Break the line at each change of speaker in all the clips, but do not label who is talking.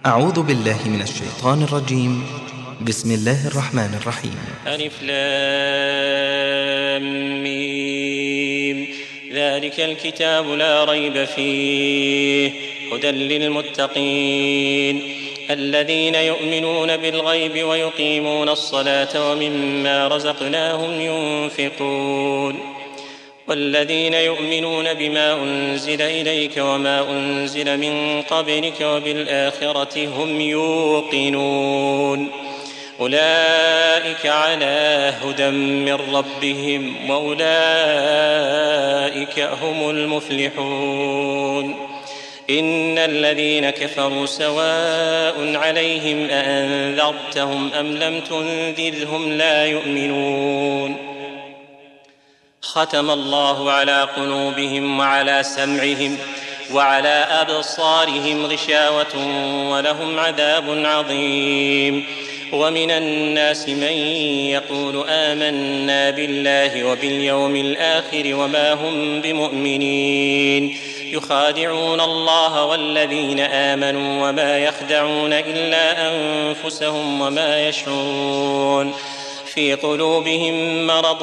أعوذ بالله من الشيطان الرجيم. بسم الله الرحمن الرحيم.
ألف لام ميم. ذلك الكتاب لا ريب فيه هدى للمتقين الذين يؤمنون بالغيب ويقيمون الصلاة ومما رزقناهم ينفقون والذين يؤمنون بما أنزل إليك وما أنزل من قبلك وبالآخرة هم يوقنون أولئك على هدى من ربهم وأولئك هم المفلحون إن الذين كفروا سواء عليهم أأنذرتهم أم لم تنذرهم لا يؤمنون ختم الله على قلوبهم وعلى سمعهم وعلى أبصارهم غشاوة ولهم عذاب عظيم ومن الناس من يقول آمنا بالله وباليوم الآخر وما هم بمؤمنين يخادعون الله والذين آمنوا وما يخدعون إلا أنفسهم وما يشعرون في قلوبهم مرض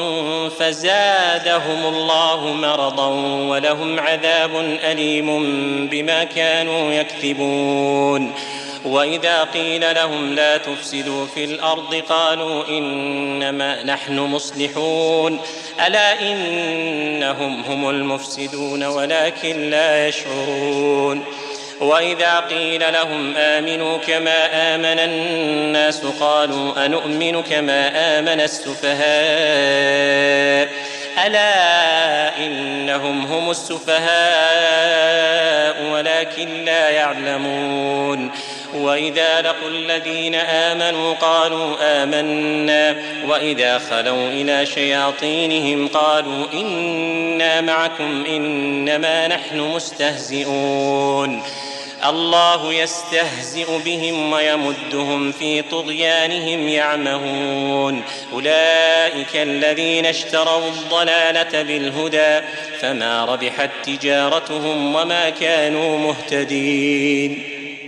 فزادهم الله مرضا ولهم عذاب أليم بما كانوا يكذبون وإذا قيل لهم لا تفسدوا في الأرض قالوا إنما نحن مصلحون ألا إنهم هم المفسدون ولكن لا يشعرون وإذا قيل لهم آمنوا كما آمن الناس قالوا أنؤمن كما آمن السفهاء ألا إنهم هم السفهاء ولكن لا يعلمون وإذا لقوا الذين آمنوا قالوا آمنا وإذا خلوا إلى شياطينهم قالوا إنا معكم إنما نحن مستهزئون الله يستهزئ بهم ويمدهم في طغيانهم يعمهون أولئك الذين اشتروا الضلالة بالهدى فما ربحت تجارتهم وما كانوا مهتدين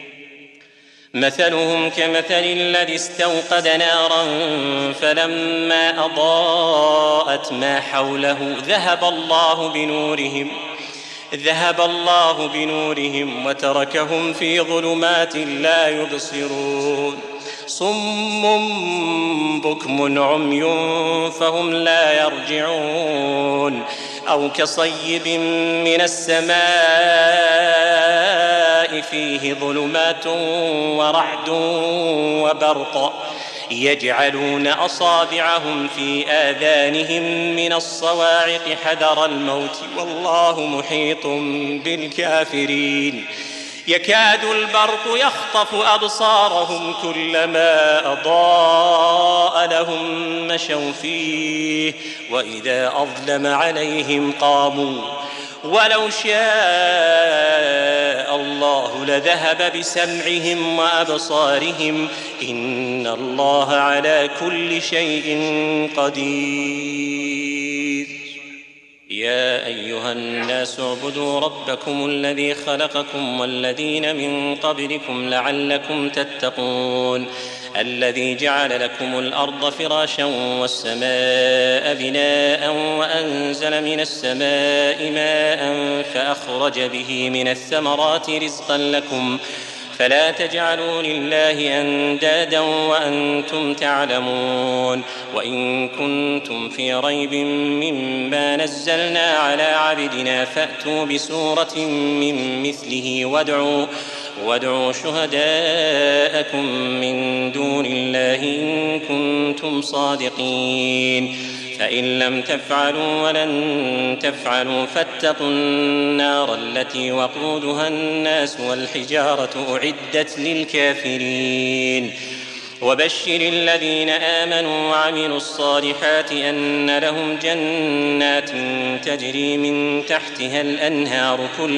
مثلهم كمثل الذي استوقد نارا فلما أضاءت ما حوله ذهب الله بنورهم وتركهم في ظلمات لا يبصرون صم بكم عمي فهم لا يرجعون أو كصيب من السماء فيه ظلمات ورعد وبرق يجعلون أصابعهم في آذانهم من الصواعق حذر الموت والله محيط بالكافرين يكاد البرق يخطف أبصارهم كلما أضاء لهم مشوا فيه وإذا أظلم عليهم قاموا ولو شاء الله لذهب بسمعهم وأبصارهم إن الله على كل شيء قدير يا أيها الناس اعبدوا ربكم الذي خلقكم والذين من قبلكم لعلكم تتقون الذي جعل لكم الأرض فراشا والسماء بناء وأنزل من السماء ماء فأخرج به من الثمرات رزقا لكم فلا تجعلوا لله أندادا وأنتم تعلمون وإن كنتم في ريب مما نزلنا على عبدنا فأتوا بسورة من مثله وادعوا شهداءكم من دون الله إن كنتم صادقين فإن لم تفعلوا ولن تفعلوا فاتقوا النار التي وقودها الناس والحجارة أعدت للكافرين وبشر الذين آمنوا وعملوا الصالحات أن لهم جنات تجري من تحتها الأنهار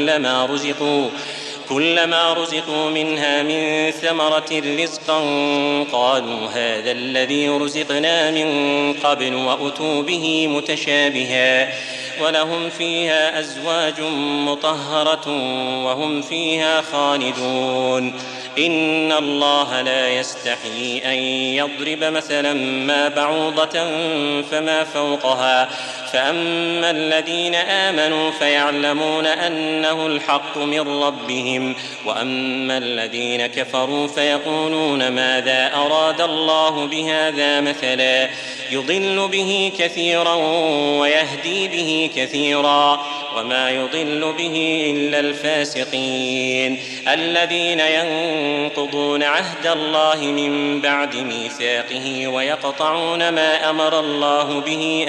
كلما رزقوا منها من ثمرة رزقا قالوا هذا الذي رزقنا من قبل وأتوا به متشابها ولهم فيها أزواج مطهرة وهم فيها خالدون إن الله لا يستحيي أن يضرب مثلا ما بعوضة فما فوقها فأما الذين آمنوا فيعلمون أنه الحق من ربهم وأما الذين كفروا فيقولون ماذا أراد الله بهذا مثلا يضل به كثيرا ويهدي به كثيرا وما يضل به إلا الفاسقين الذين ينقضون عهد الله من بعد ميثاقه ويقطعون ما أمر الله به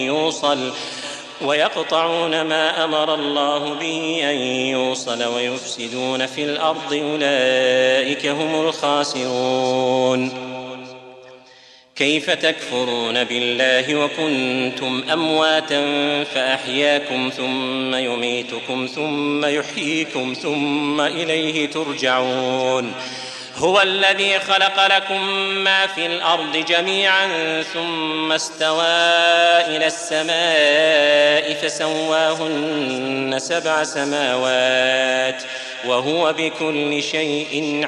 أن يوصل ويفسدون في الأرض أولئك هم الخاسرون كيف تكفرون بالله وكنتم أمواتا فأحياكم ثم يميتكم ثم يحييكم ثم إليه ترجعون هو الذي خلق لكم ما في الأرض جميعا ثم استوى إلى السماء فسواهن 7 سماوات وهو بكل شيء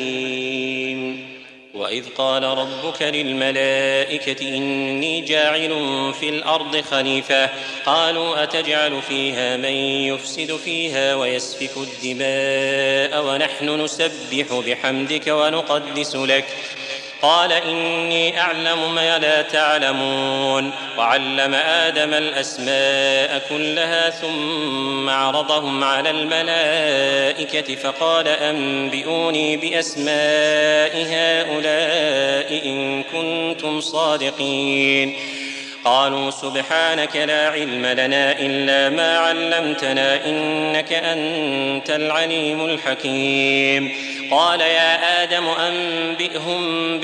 عليم وإذ قال ربك للملائكة إني جاعل في الأرض خليفة قالوا أتجعل فيها من يفسد فيها ويسفك الدماء ونحن نسبح بحمدك ونقدس لك قال إني أعلم ما لا تعلمون وعلم آدم الأسماء كلها ثم عرضهم على الملائكة فقال أنبئوني بأسماء هؤلاء إن كنتم صادقين قالوا سبحانك لا علم لنا إلا ما علمتنا إنك أنت العليم الحكيم قال يا آدم أنبئهم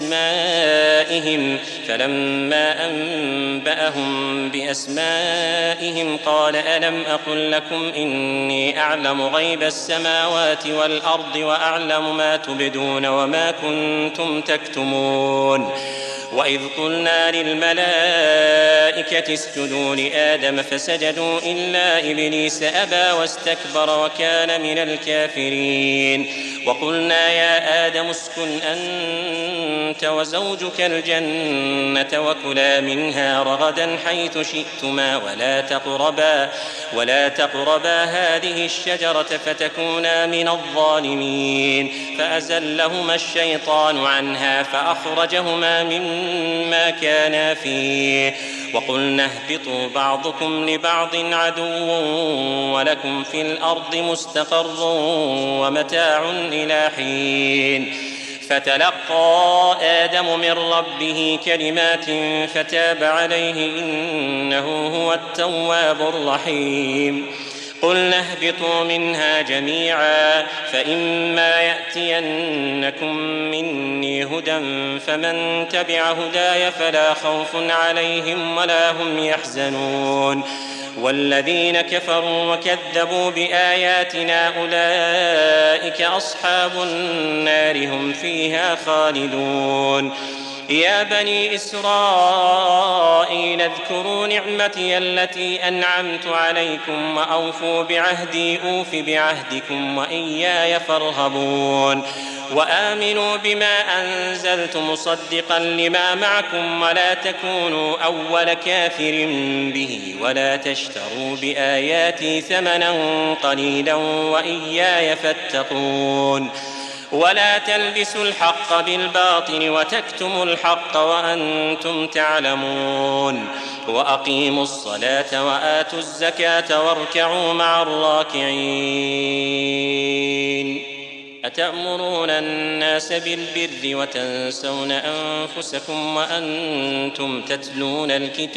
بأسمائهم فلما أنبأهم بأسمائهم قال ألم أقل لكم إني أعلم غيب السماوات والأرض وأعلم ما تبدون وما كنتم تكتمون وإذ قلنا للملائكة اسجدوا لآدم فسجدوا إلا إبليس أبى واستكبر وكان من الكافرين وقلنا يا آدم اسكن أنت وزوجك الجنة وكلا منها رغدا حيث شئتما ولا تقربا هذه الشجرة فتكونا من الظالمين فأزلهما الشيطان عنها فأخرجهما مما كانا فيه وقلنا اهبطوا بعضكم لبعض عدو ولكم في الأرض مستقر ومتاع إلى حين فتلقى آدم من ربه كلمات فتاب عليه إنه هو التواب الرحيم قلنا اهبطوا منها جميعا فإما يأتينكم مني هدى فمن تبع هداي فلا خوف عليهم ولا هم يحزنون والذين كفروا وكذبوا بآياتنا أولئك أصحاب النار هم فيها خالدون يا بني إسرائيل اذكروا نعمتي التي أنعمت عليكم وأوفوا بعهدي أوف بعهدكم وإياي فارهبون وآمنوا بما أنزلت مصدقا لما معكم ولا تكونوا أول كافر به ولا تشتروا بآياتي ثمنا قليلا وإياي فاتقون ولا تلبسوا الحق بالباطل وتكتموا الحق وأنتم تعلمون وأقيموا الصلاة وآتوا الزكاة واركعوا مع الراكعين أتأمرون الناس بالبر وتنسون أنفسكم وأنتم تتلون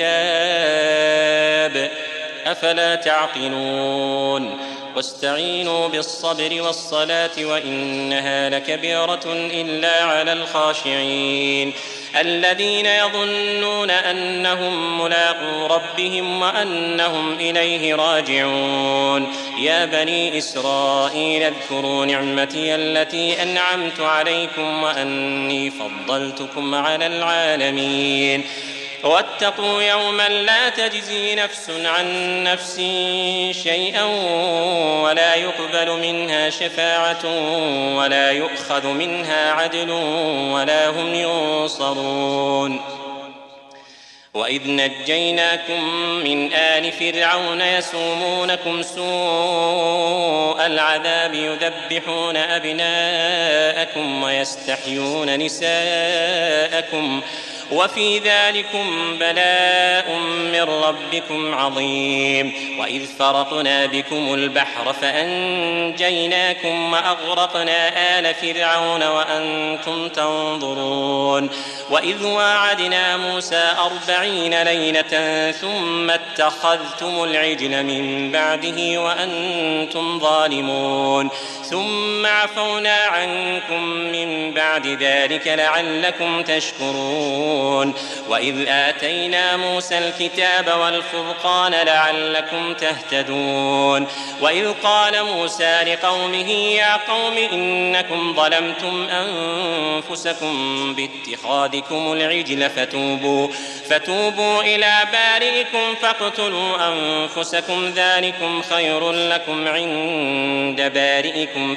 الكتاب أفلا تعقلون واستعينوا بالصبر والصلاة وإنها لكبيرة إلا على الخاشعين الذين يظنون أنهم ملاقو ربهم وأنهم إليه راجعون يا بني إسرائيل اذكروا نعمتي التي أنعمت عليكم وأني فضلتكم على العالمين واتقوا يوما لا تجزي نفس عن نفس شيئا ولا يقبل منها شفاعة ولا يؤخذ منها عدل ولا هم ينصرون. وإذ نجيناكم من آل فرعون يسومونكم سوء العذاب يذبحون أبناءكم ويستحيون نساءكم وفي ذلكم بلاء من ربكم عظيم. وإذ فرقنا بكم البحر فأنجيناكم وأغرقنا آل فرعون وأنتم تنظرون. وإذ واعدنا موسى 40 ليلة ثم اتخذتم العجل من بعده وأنتم ظالمون ثم عفونا عنكم من بعد ذلك لعلكم تشكرون. وإذ آتينا موسى الكتاب والفرقان لعلكم تهتدون. وإذ قال موسى لقومه يا قوم إنكم ظلمتم أنفسكم باتخاذكم العجل فتوبوا إلى بارئكم فاقتلوا أنفسكم ذلكم خير لكم عند بارئكم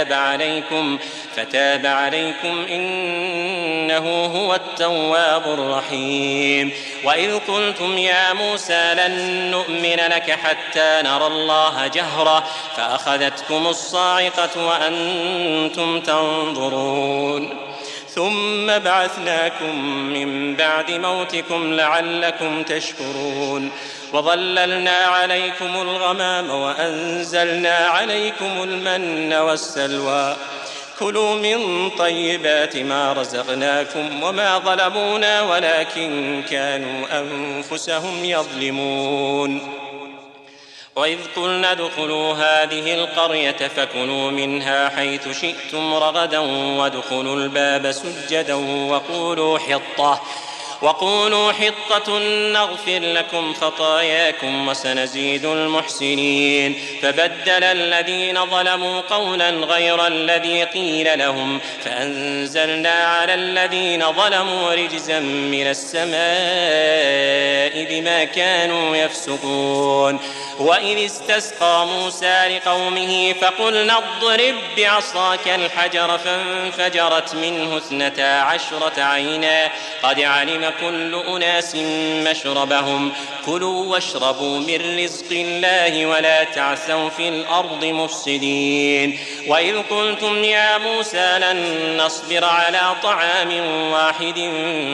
فتاب عليكم إنه هو التواب الرحيم. وإذ قلتم يا موسى لن نؤمن لك حتى نرى الله جهرة فأخذتكم الصاعقة وأنتم تنظرون ثم بعثناكم من بعد موتكم لعلكم تشكرون. وظللنا عليكم الغمام وأنزلنا عليكم المن والسلوى كلوا من طيبات ما رزقناكم وما ظلمونا ولكن كانوا أنفسهم يظلمون. وإذ قلنا ادخلوا هذه القرية فكلوا منها حيث شئتم رغدا وادخلوا الباب سجدا وقولوا حطة نغفر لكم خطاياكم وسنزيد المحسنين. فبدل الذين ظلموا قولا غير الذي قيل لهم فأنزلنا على الذين ظلموا رجزا من السماء بما كانوا يفسقون. وإذ استسقى موسى لقومه فقلنا اضرب بعصاك الحجر فانفجرت منه 12 عينا قد علم كل أناس مشربهم كلوا واشربوا من رزق الله ولا تعثوا في الأرض مفسدين. وإذ قلتم يا موسى لن نصبر على طعام واحد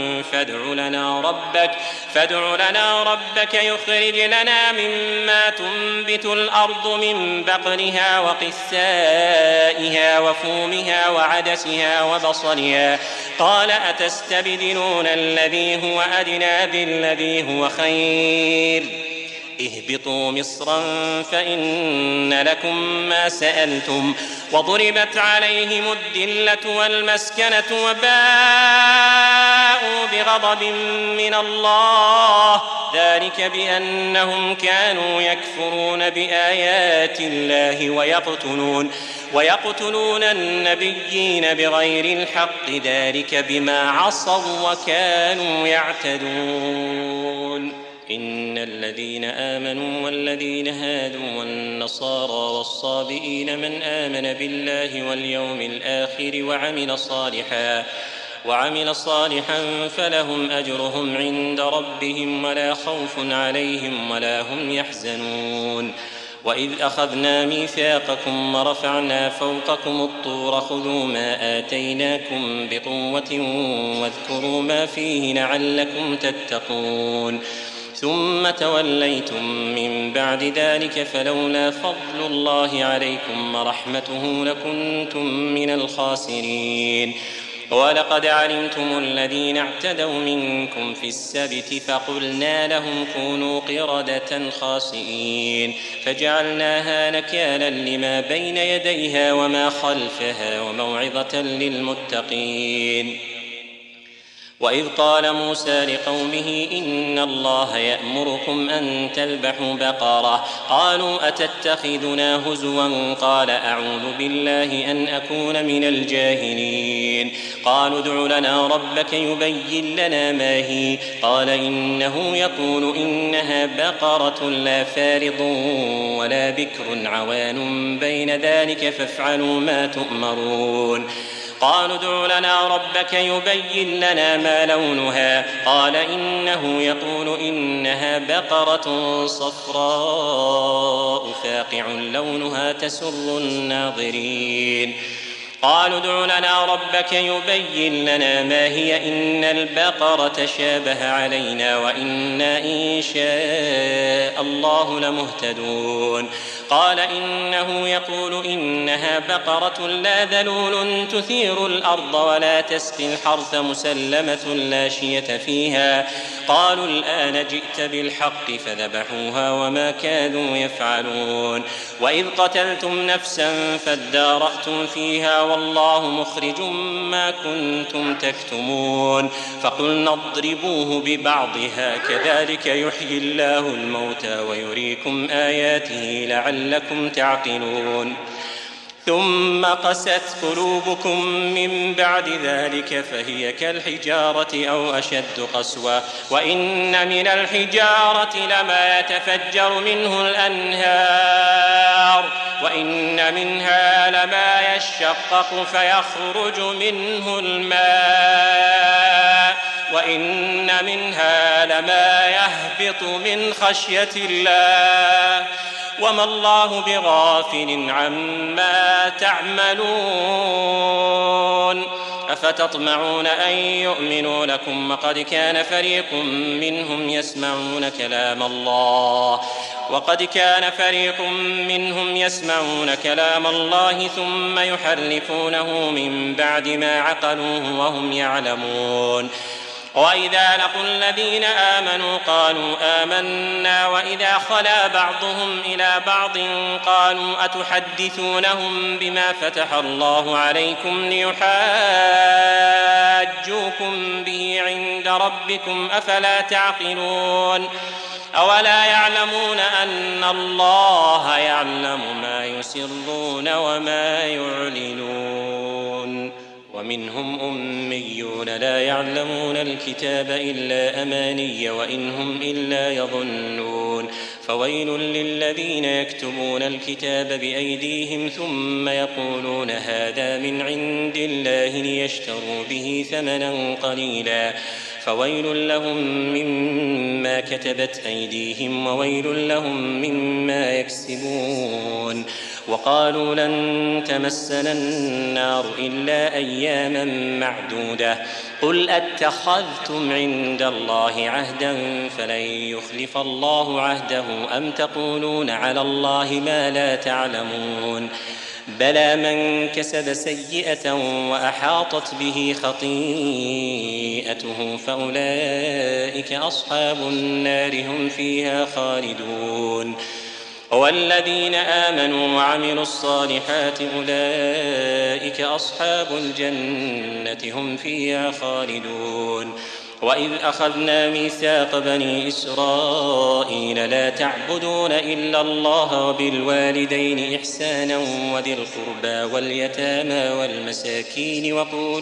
فادع لنا ربك يخرج لنا مما تنبت الأرض من بقلها وقثائها وفومها وعدسها وبصلها قال أتستبدلون الذي هو أدنى بالذي هو خير اهبطوا مصرا فإن لكم ما سألتم وضربت عليهم الذلة والمسكنة وباءوا بغضب من الله ذلك بأنهم كانوا يكفرون بآيات الله ويقتلون النبيين بغير الحق ذلك بما عصوا وكانوا يعتدون. إن الذين آمنوا والذين هادوا والنصارى والصابئين من آمن بالله واليوم الآخر وعمل صالحا فلهم أجرهم عند ربهم ولا خوف عليهم ولا هم يحزنون. وإذ أخذنا ميثاقكم ورفعنا فوقكم الطور خذوا ما آتيناكم بقوة واذكروا ما فيه لعلكم تتقون ثم توليتم من بعد ذلك فلولا فضل الله عليكم ورحمته لكنتم من الخاسرين. ولقد علمتم الذين اعتدوا منكم في السبت فقلنا لهم كونوا قردة خاسئين فجعلناها نكالا لما بين يديها وما خلفها وموعظة للمتقين. وإذ قال موسى لقومه إن الله يأمركم أن تذبحوا بقرة قالوا أتتخذنا هزوا قال أعوذ بالله أن أكون من الجاهلين. المؤمنين. قالوا ادع لنا ربك يبين لنا ما هي. قال إنه يقول إنها بقرة لا فارض ولا بكر عوان بين ذلك فافعلوا ما تؤمرون. قالوا ادع لنا ربك يبين لنا ما لونها. قال إنه يقول إنها بقرة صفراء فاقع لونها تسر الناظرين. قالوا ادع لنا ربك يبين لنا ما هي إن البقرة شابه علينا وإنا إن شاء الله لمهتدون. قال إنه يقول إنها بقرة لا ذلول تثير الأرض ولا تسقي الحرث مسلمة لا شية فيها. قالوا الآن جئت بالحق فذبحوها وما كانوا يفعلون. وإذ قتلتم نفسا فادارأتم فيها والله مخرج ما كنتم تكتمون. فقلنا اضربوه ببعضها كذلك يحيي الله الموتى ويريكم آياته لعلكم تعقلون. ثم قست قلوبكم من بعد ذلك فهي كالحجارة أو أشد قسوة. وإن من الحجارة لما يتفجر منه الأنهار وإن منها لما يشقق فيخرج منه الماء وإن منها لما يهبط من خشية الله وما الله بغافل عما تعملون. أفتطمعون أن يؤمنوا لكم وقد كان فريق منهم يسمعون كلام الله ثم يحرفونه من بعد ما عقلوه وهم يعلمون. وإذا لقوا الذين آمنوا قالوا آمنا وإذا خلا بعضهم إلى بعض قالوا أتحدثونهم بما فتح الله عليكم ليحاجوكم به عند ربكم أفلا تعقلون. أولا يعلمون أن الله يعلم ما يسرون وما يعلنون. ومنهم أميون لا يعلمون الكتاب إلا أماني وإن هم إلا يظنون. فويل للذين يكتبون الكتاب بأيديهم ثم يقولون هذا من عند الله ليشتروا به ثمنا قليلا فويل لهم مما كتبت أيديهم وويل لهم مما يكسبون. وقالوا لن تمسنا النار إلا أياما معدودة قل أتخذتم عند الله عهدا فلن يخلف الله عهده أم تقولون على الله ما لا تعلمون. بلى من كسب سيئة وأحاطت به خطيئته فأولئك أصحاب النار هم فيها خالدون. والذين آمنوا وعملوا الصالحات أولئك أصحاب الجنة هم فيها خالدون. وإذ أخذنا ميثاق بني إسرائيل لا تعبدون إلا الله وبالوالدين إحسانا وذي القربى واليتامى والمساكين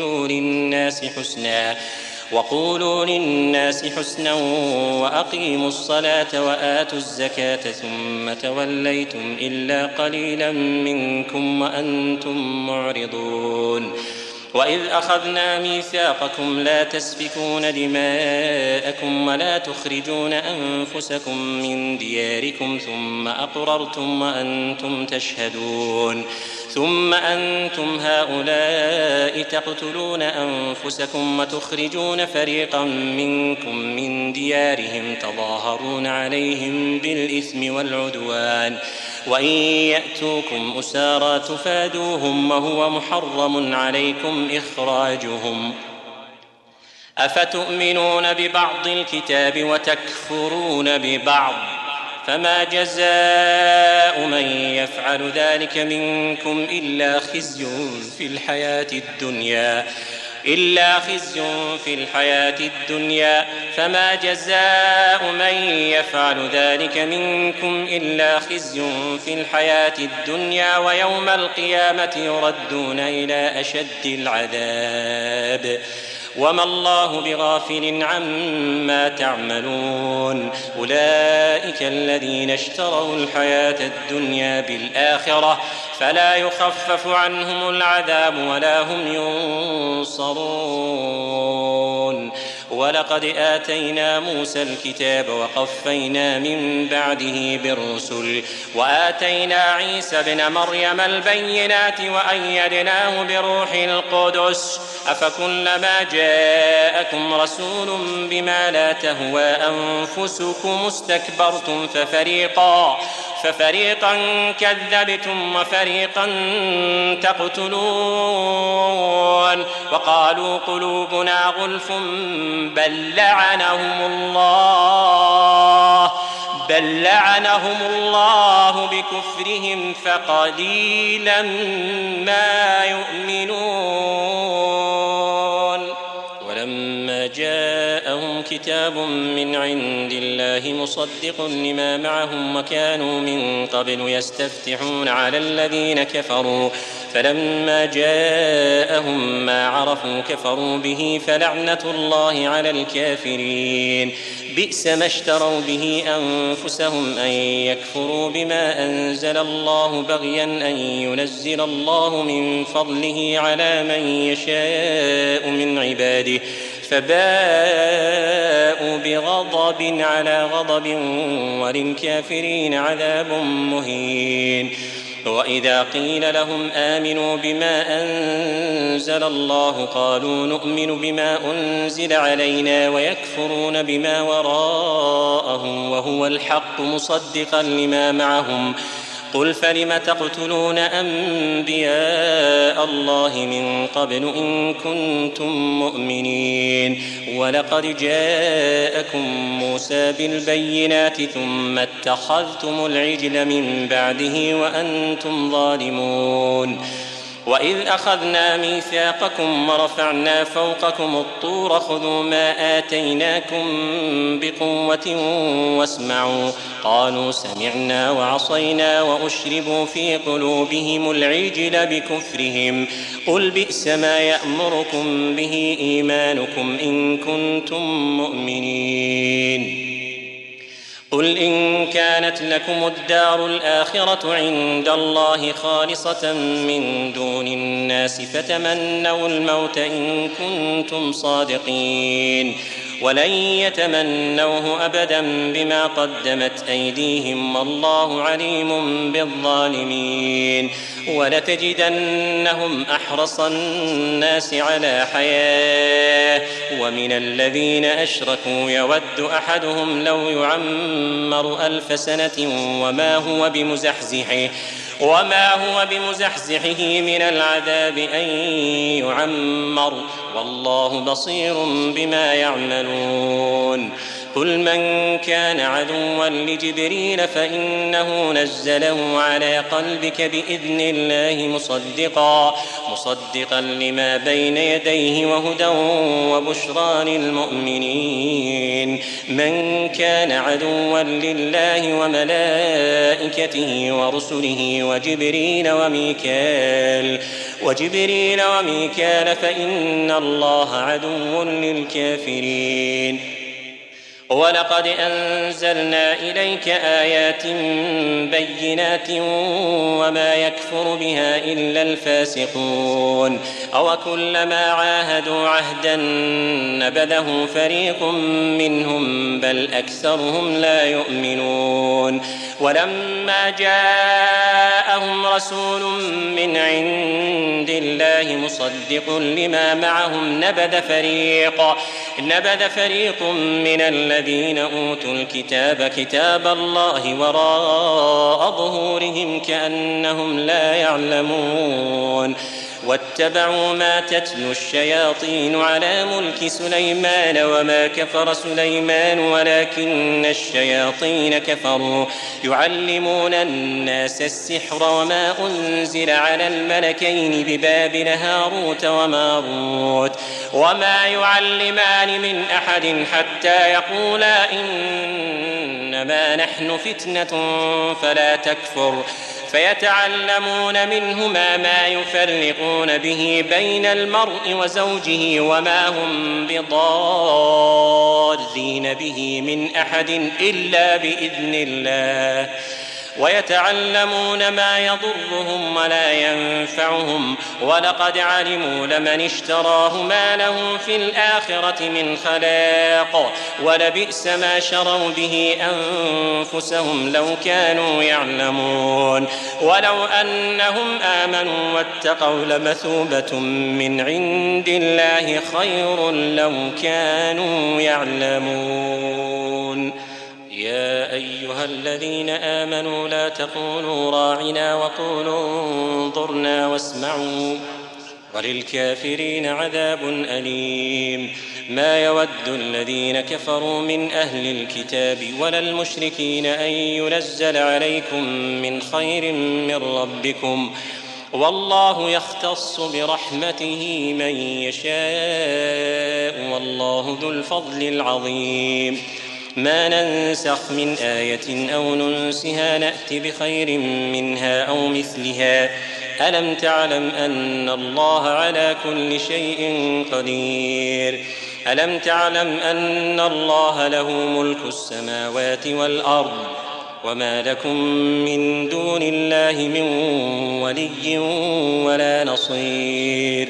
وقولوا للناس حسنا وأقيموا الصلاة وآتوا الزكاة ثم توليتم إلا قليلا منكم وأنتم معرضون. وإذ أخذنا ميثاقكم لا تسفكون دماءكم ولا تخرجون أنفسكم من دياركم ثم أقررتم وأنتم تشهدون. ثم أنتم هؤلاء تقتلون أنفسكم وتخرجون فريقا منكم من ديارهم تظاهرون عليهم بالإثم والعدوان وإن يأتوكم أسارى تفادوهم وهو محرم عليكم إخراجهم. أفتؤمنون ببعض الكتاب وتكفرون ببعض فما جزاء من يفعل ذلك منكم إلا خزي في الحياة الدنيا إلا خزي في الحياة الدنيا فما جزاء من يفعل ذلك منكم إلا خزي في الحياة الدنيا ويوم القيامة يردون إلى أشد العذاب وما الله بغافل عما تعملون أولئك الذين اشتروا الحياة الدنيا بالآخرة فلا يخفف عنهم العذاب ولا هم ينصرون ولقد آتينا موسى الكتاب وقفينا من بعده بالرسل وآتينا عيسى ابن مريم البينات وأيدناه بروح القدس أفكلما جاءكم رسول بما لا تهوى أنفسكم استكبرتم ففريقا كذبتم وفريقا تقتلون وقالوا قلوبنا غلف بل لعنهم الله بكفرهم فقليلا ما يؤمنون ولما جاءهم كتاب من عند الله مصدق لما معهم وكانوا من قبل يستفتحون على الذين كفروا فلما جاءهم ما عرفوا كفروا به فلعنة الله على الكافرين بئس ما اشتروا به أنفسهم أن يكفروا بما أنزل الله بغيا أن ينزل الله من فضله على من يشاء من عباده فباءوا بغضب على غضب وللكافرين عذاب مهين وإذا قيل لهم آمنوا بما أنزل الله قالوا نؤمن بما أنزل علينا ويكفرون بما وراءه وهو الحق مصدقا لما معهم قل فلم تقتلون أنبياء الله من قبل إن كنتم مؤمنين ولقد جاءكم موسى بالبينات ثم اتخذتم العجل من بعده وأنتم ظالمون وإذ أخذنا ميثاقكم ورفعنا فوقكم الطور خذوا ما آتيناكم بقوة واسمعوا قالوا سمعنا وعصينا وأشربوا في قلوبهم العجل بكفرهم قل بئس ما يأمركم به إيمانكم إن كنتم مؤمنين قل إن كانت لكم الدار الآخرة عند الله خالصة من دون الناس فتمنوا الموت إن كنتم صادقين ولن يتمنوه أبدا بما قدمت أيديهم والله عليم بالظالمين ولتجدنهم أحرص الناس على حياة ومن الذين أشركوا يود أحدهم لو يعمر 1000 سنة وما هو بمزحزحه من العذاب أن يعمر والله بصير بما يعملون قل من كان عدوا لجبريل فإنه نزله على قلبك بإذن الله مصدقا لما بين يديه وهدى وبشرى للمؤمنين من كان عدوا لله وملائكته ورسله وجبريل وميكال فإن الله عدو للكافرين ولقد أنزلنا إليك آيات بينات وما يكفر بها إلا الفاسقون أو كلما عاهدوا عهدا نبذه فريق منهم بل أكثرهم لا يؤمنون ولما جاءهم رسول من عند الله مصدق لما معهم نبذ فريق من الذين أوتوا الكتاب كتاب الله وراء ظهورهم كأنهم لا يعلمون واتبعوا ما تتلو الشياطين على ملك سليمان وما كفر سليمان ولكن الشياطين كفروا يعلمون الناس السحر وما أنزل على الملكين ببابل هاروت وماروت وما يعلمان من أحد حتى يقولا إنما نحن فتنة فلا تكفر فيتعلمون منهما ما يفرقون به بين المرء وزوجه وما هم بضارين به من أحد إلا بإذن الله ويتعلمون ما يضرهم ولا ينفعهم ولقد علموا لمن اشتراه ما له في الآخرة من خلاق ولبئس ما شروا به أنفسهم لو كانوا يعلمون ولو أنهم آمنوا واتقوا لمثوبة من عند الله خير لو كانوا يعلمون يا أيها الذين آمنوا لا تقولوا راعنا وقولوا انظرنا واسمعوا وللكافرين عذاب أليم ما يود الذين كفروا من أهل الكتاب ولا المشركين أن ينزل عليكم من خير من ربكم والله يختص برحمته من يشاء والله ذو الفضل العظيم ما ننسخ من آية أو ننسها نأت بخير منها أو مثلها ألم تعلم أن الله على كل شيء قدير ألم تعلم أن الله له ملك السماوات والأرض وما لكم من دون الله من ولي ولا نصير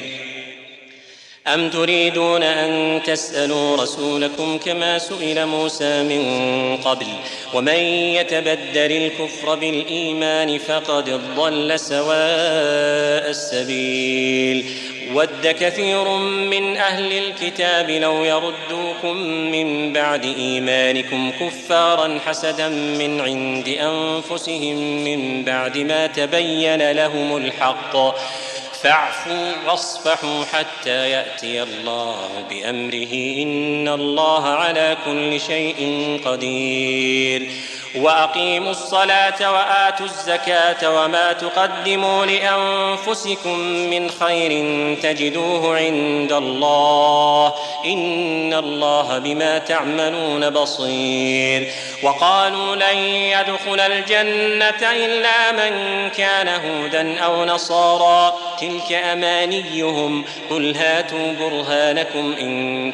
أم تريدون أن تسألوا رسولكم كما سئل موسى من قبل ومن يتبدل الكفر بالإيمان فقد ضل سواء السبيل ود كثير من أهل الكتاب لو يردوكم من بعد إيمانكم كفارا حسدا من عند أنفسهم من بعد ما تبين لهم الحق فاعفوا واصفحوا حتى يأتي الله بأمره إن الله على كل شيء قدير وأقيموا الصلاة وآتوا الزكاة وما تقدموا لأنفسكم من خير تجدوه عند الله إن الله بما تعملون بصير وقالوا لن يدخل الجنة إلا من كان هودا أو نصارى تلك أمانيهم قل هاتوا برهانكم إن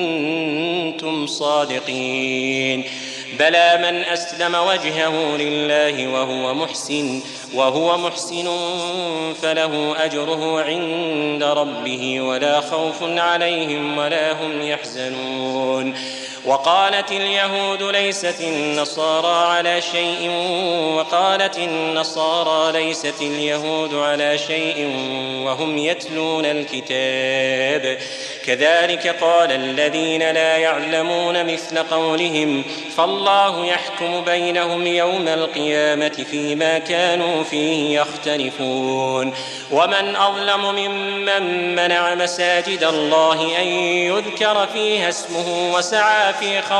كنتم صادقين بلى من أسلم وجهه لله وهو محسن فله أجره عند ربه ولا خوف عليهم ولا هم يحزنون وقالت اليهود ليست النصارى على شيء وقالت النصارى ليست اليهود على شيء وهم يتلون الكتاب كذلك قال الذين لا يعلمون مثل قولهم فالله يحكم بينهم يوم القيامة فيما كانوا فيه يختلفون ومن أظلم ممن منع مساجد الله أن يذكر فيها اسمه وسعى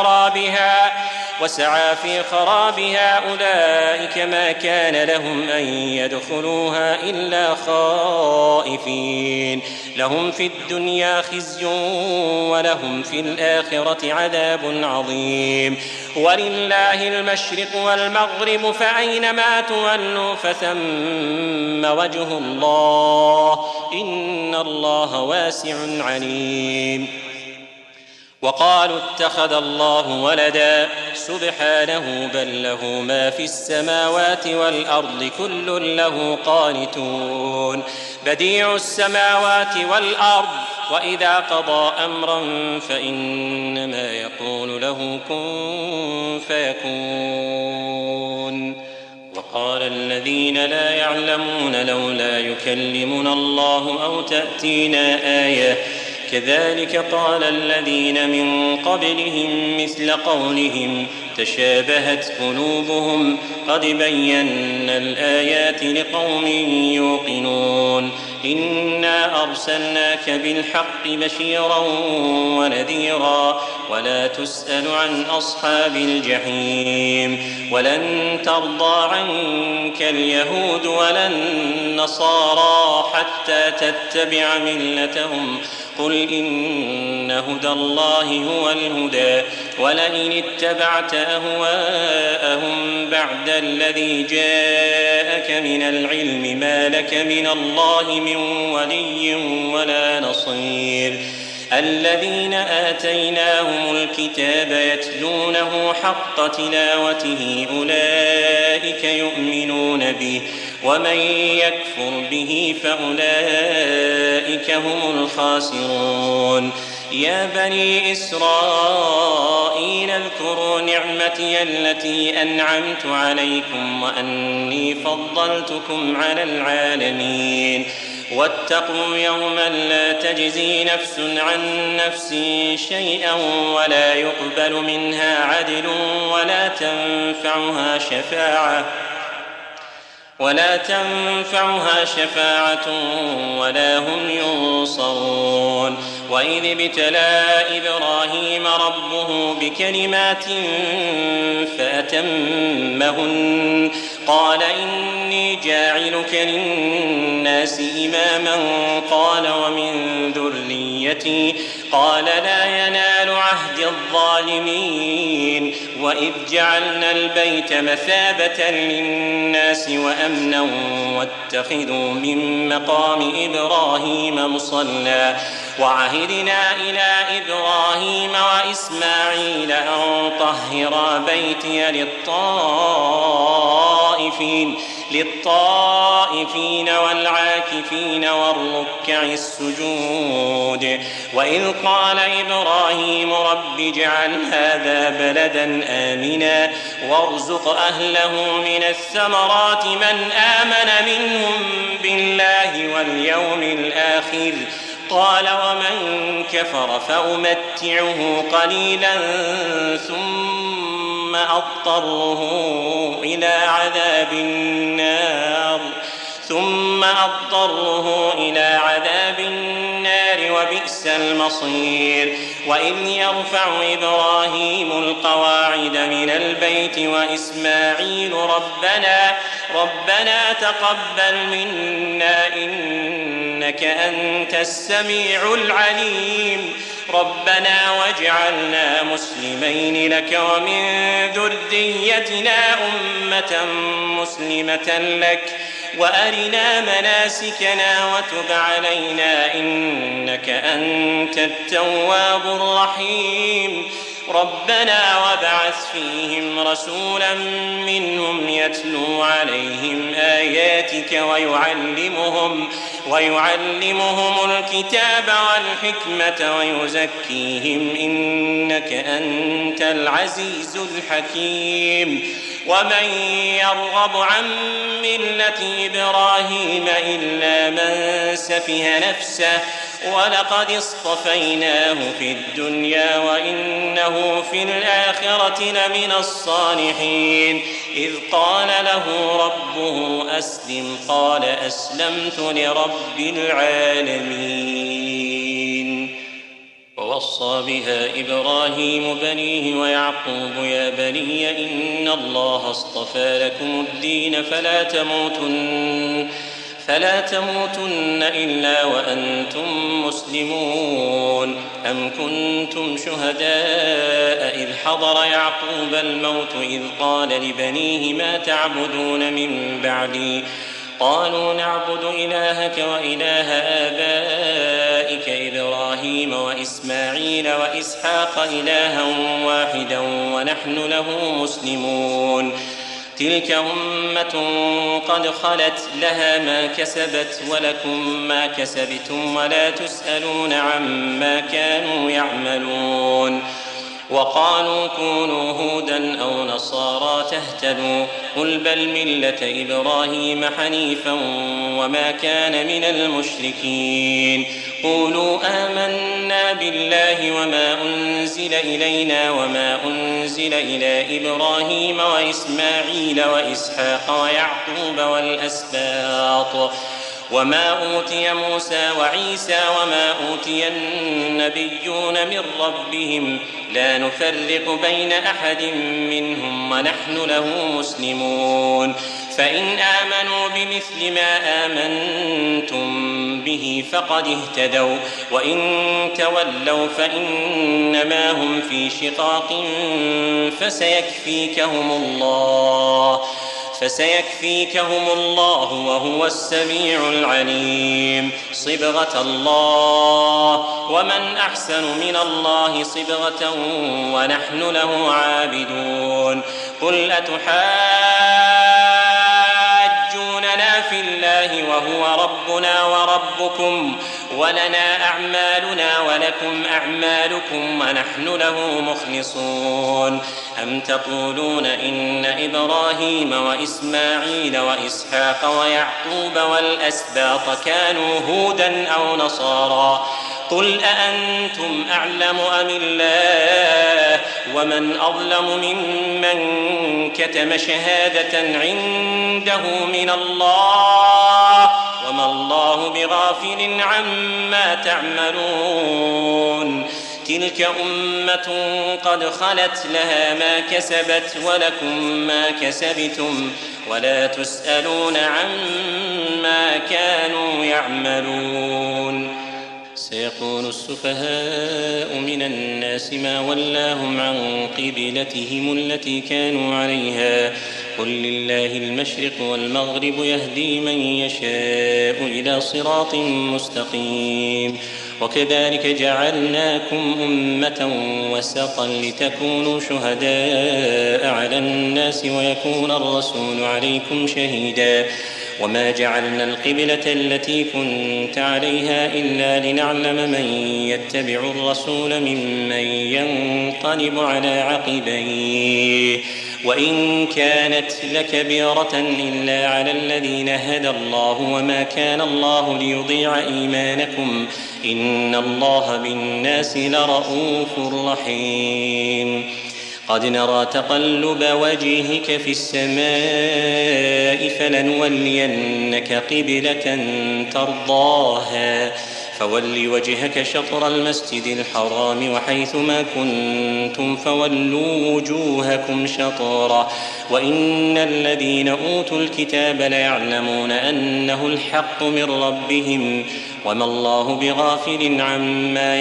في خرابها أولئك ما كان لهم أن يدخلوها إلا خائفين لهم في الدنيا خزي ولهم في الآخرة عذاب عظيم ولله المشرق والمغرب فأينما تولوا فثم وجه الله إن الله واسع عليم وقالوا اتخذ الله ولدا سبحانه بل له ما في السماوات والأرض كل له قانتون بديع السماوات والأرض وإذا قضى أمرا فإنما يقول له كن فيكون وقال الذين لا يعلمون لولا يكلمنا الله أو تأتينا آية كذلك قال الذين من قبلهم مثل قولهم تشابهت قلوبهم قد بينا الآيات لقوم يوقنون إنا أرسلناك بالحق بشيرا ونذيرا ولا تسأل عن أصحاب الجحيم ولن ترضى عنك اليهود ولا النصارى حتى تتبع ملتهم قل إن هدى الله هو الهدى ولئن اتبعت أهواءهم بعد الذي جاءك من العلم ما لك من الله من ولي ولا نصير الذين آتيناهم الكتاب يتلونه حق تلاوته أولئك يؤمنون به ومن يكفر به فأولئك هم الخاسرون يا بني إسرائيل اذكروا نعمتي التي أنعمت عليكم وأني فضلتكم على العالمين واتقوا يوما لا تجزي نفس عن نفس شيئا ولا يقبل منها عدل ولا تنفعها شفاعة ولا هم ينصرون وإذ ابتلى إبراهيم ربه بكلمات فأتمهن قال إني جاعلك للناس إماما قال ومن ذريتي قال لا ينال عهد الظالمين وإذ جعلنا البيت مثابة للناس وأمنا واتخذوا من مقام إبراهيم مصلى وعهدنا إلى إبراهيم وإسماعيل أن طهرا بيتي للطائفين والعاكفين والركع السجود وإذ قال إبراهيم رب اجعل هذا بلدا آمنا وارزق أهله من الثمرات من آمن منهم بالله واليوم الآخر قال ومن كفر فأمتعه قليلا ثم أضطره إلى عذاب النار وبئس المصير وإذ يرفع إبراهيم القواعد من البيت وإسماعيل ربنا تقبل منا إنك أنت السميع العليم ربنا واجعلنا مسلمين لك ومن ذريتنا أمة مسلمة لك وأرنا مناسكنا وتب علينا إنك أنت التواب الرحيم ربنا وابعث فيهم رسولا منهم يتلو عليهم آياتك ويعلمهم الكتاب والحكمة ويزكيهم إنك أنت العزيز الحكيم ومن يرغب عن ملة إبراهيم إلا من سفه نفسه ولقد اصطفيناه في الدنيا وإنه في الآخرة لمن الصالحين إذ قال له ربه أسلم قال أسلمت لرب العالمين ووصى بها إبراهيم بنيه ويعقوب يا بني إن الله اصطفى لكم الدين فلا تموتن إلا وأنتم مسلمون أم كنتم شهداء إذ حضر يعقوب الموت إذ قال لبنيه ما تعبدون من بعدي قالوا نعبد إلهك وإله آبائك إبراهيم وإسماعيل وإسحاق إلها واحدا ونحن له مسلمون تلك أمة قد خلت لها ما كسبت ولكم ما كسبتم ولا تسألون عما كانوا يعملون وقالوا كونوا هودا أو نصارى تهتدوا قل بل ملة إبراهيم حنيفا وما كان من المشركين قولوا آمنا بالله وما أنزل إلينا وما أنزل إلى إبراهيم وإسماعيل وإسحاق ويعقوب والأسباط وما أوتي موسى وعيسى وما أوتي النبيون من ربهم لا نفرق بين أحد منهم ونحن له مسلمون فإن آمنوا بمثل ما آمنتم به فقد اهتدوا وإن تولوا فإنما هم في شقاق فسيكفيكهم الله وهو السميع العليم صبغة الله ومن أحسن من الله صبغة ونحن له عابدون قل أتحاجوننا في الله وهو ربنا وربكم ولنا أعمالنا ولكم أعمالكم ونحن له مخلصون أم تقولون إن إبراهيم وإسماعيل وإسحاق ويعقوب والأسباط كانوا هودا أو نصارى قل أأنتم أعلم أم الله ومن أظلم ممن كتم شهادة عنده من الله وما الله بغافل عما تعملون تلك أمة قد خلت لها ما كسبت ولكم ما كسبتم ولا تسألون عما كانوا يعملون سيقول السفهاء من الناس ما ولاهم عن قبلتهم التي كانوا عليها قل لله المشرق والمغرب يهدي من يشاء إلى صراط مستقيم وكذلك جعلناكم أمة وسطا لتكونوا شهداء على الناس ويكون الرسول عليكم شهيدا وما جعلنا القبلة التي كنت عليها إلا لنعلم من يتبع الرسول ممن ينقلب على عقبيه وإن كانت لكبيرة إلا على الذين هدى الله وما كان الله ليضيع إيمانكم إن الله بالناس لرءوف رحيم قد نرى تقلب وجهك في السماء فلنولينك قبلة ترضاها فول وجهك شطر المسجد الحرام وحيث ما كنتم فولوا وجوهكم شطره وإن الذين أوتوا الكتاب ليعلمون أنه الحق من ربهم وما الله بغافل عما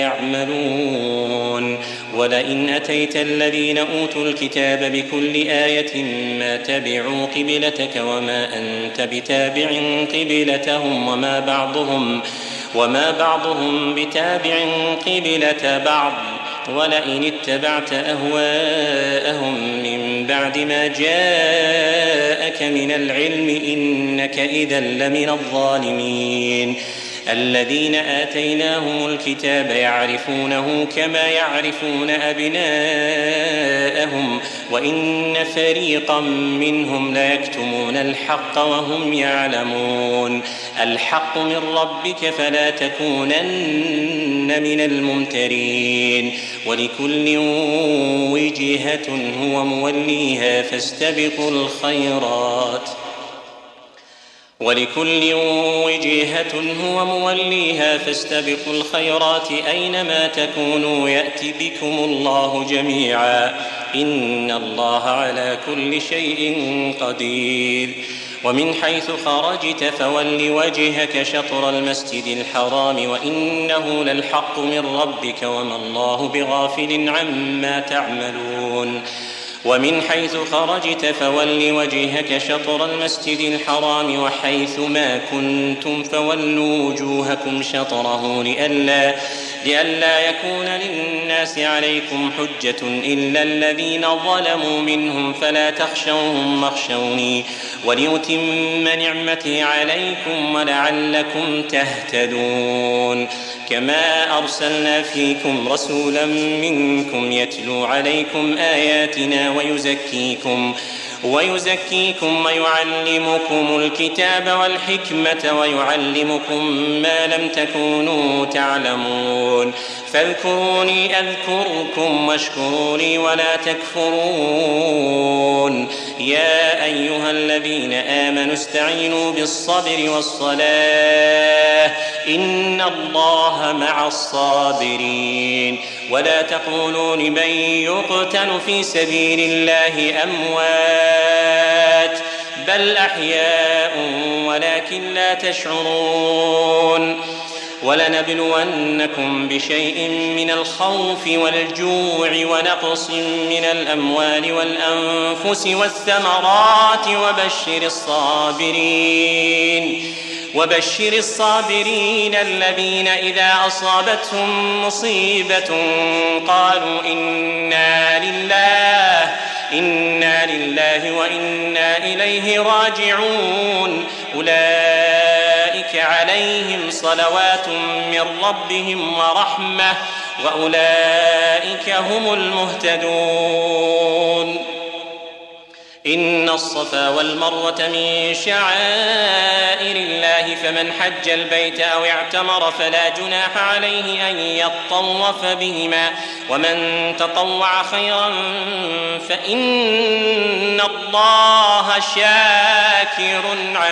يعملون ولئن أتيت الذين أوتوا الكتاب بكل آية ما تبعوا قبلتك وما أنت بتابع قبلتهم وما بعضهم بتابع قبلة بعض ولئن اتبعت أهواءهم من بعد ما جاءك من العلم إنك إذا لمن الظالمين الذين آتيناهم الكتاب يعرفونه كما يعرفون أبناءهم وإن فريقا منهم ليكتمون الحق وهم يعلمون الحق من ربك فلا تكونن من الممترين ولكل وجهة هو موليها فاستبقوا الخيرات أينما تكونوا يأتي بكم الله جميعا إن الله على كل شيء قدير ومن حيث خرجت فول وجهك شطر المسجد الحرام وإنه للحق من ربك وما الله بغافل عما تعملون ومن حيث خرجت فول وجهك شطر المسجد الحرام وحيث ما كنتم فولوا وجوهكم شطره لئلا يكون للناس عليكم حجة إلا الذين ظلموا منهم فلا تخشوهم واخشوني وليتم نعمتي عليكم ولعلكم تهتدون كما أرسلنا فيكم رسولا منكم يتلو عليكم آياتنا ويزكيكم ويعلمكم الكتاب والحكمة ويعلمكم ما لم تكونوا تعلمون فاذكروني أذكركم واشكروا لي ولا تكفرون يا أيها الذين آمنوا استعينوا بالصبر والصلاة إن الله مع الصابرين ولا تقولوا لمن يقتل في سبيل الله أموات بل أحياء ولكن لا تشعرون ولنبلونكم بشيء من الخوف والجوع ونقص من الأموال والأنفس والثمرات وبشر الصابرين الذين إذا أصابتهم مصيبة قالوا إنا لله وإنا إليه راجعون أولئك عليهم صلوات من ربهم ورحمة وأولئك هم المهتدون إن الصفا والمروة من شعائر الله فمن حج البيت أو اعتمر فلا جناح عليه أن يطوف بهما ومن تطوع خيرا فإن الله شاكر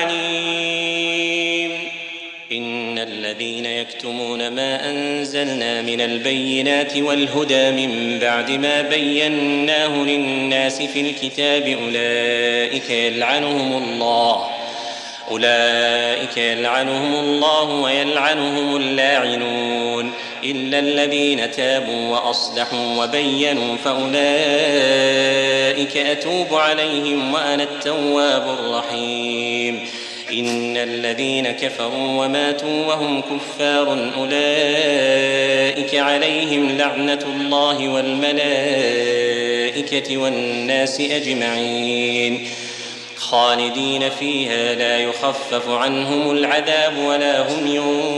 عليم إن الذين يكتمون ما أنزلنا من البينات والهدى من بعد ما بيناه للناس في الكتاب أولئك يلعنهم الله ويلعنهم اللاعنون إلا الذين تابوا وأصلحوا وبينوا فأولئك أتوب عليهم وأنا التواب الرحيم إن الذين كفروا وماتوا وهم كفار أولئك عليهم لعنة الله والملائكة والناس أجمعين خالدين فيها لا يخفف عنهم العذاب ولا هم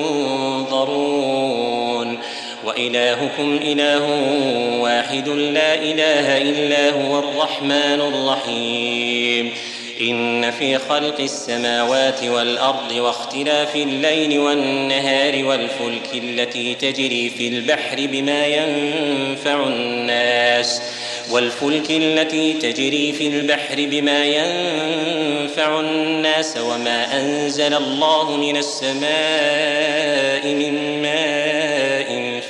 ينظرون وإلهكم إله واحد لا إله إلا هو الرحمن الرحيم إن في خلق السماوات والأرض واختلاف الليل والنهار والفلك التي تجري في البحر بما ينفع الناس وما أنزل الله من السماء من ماء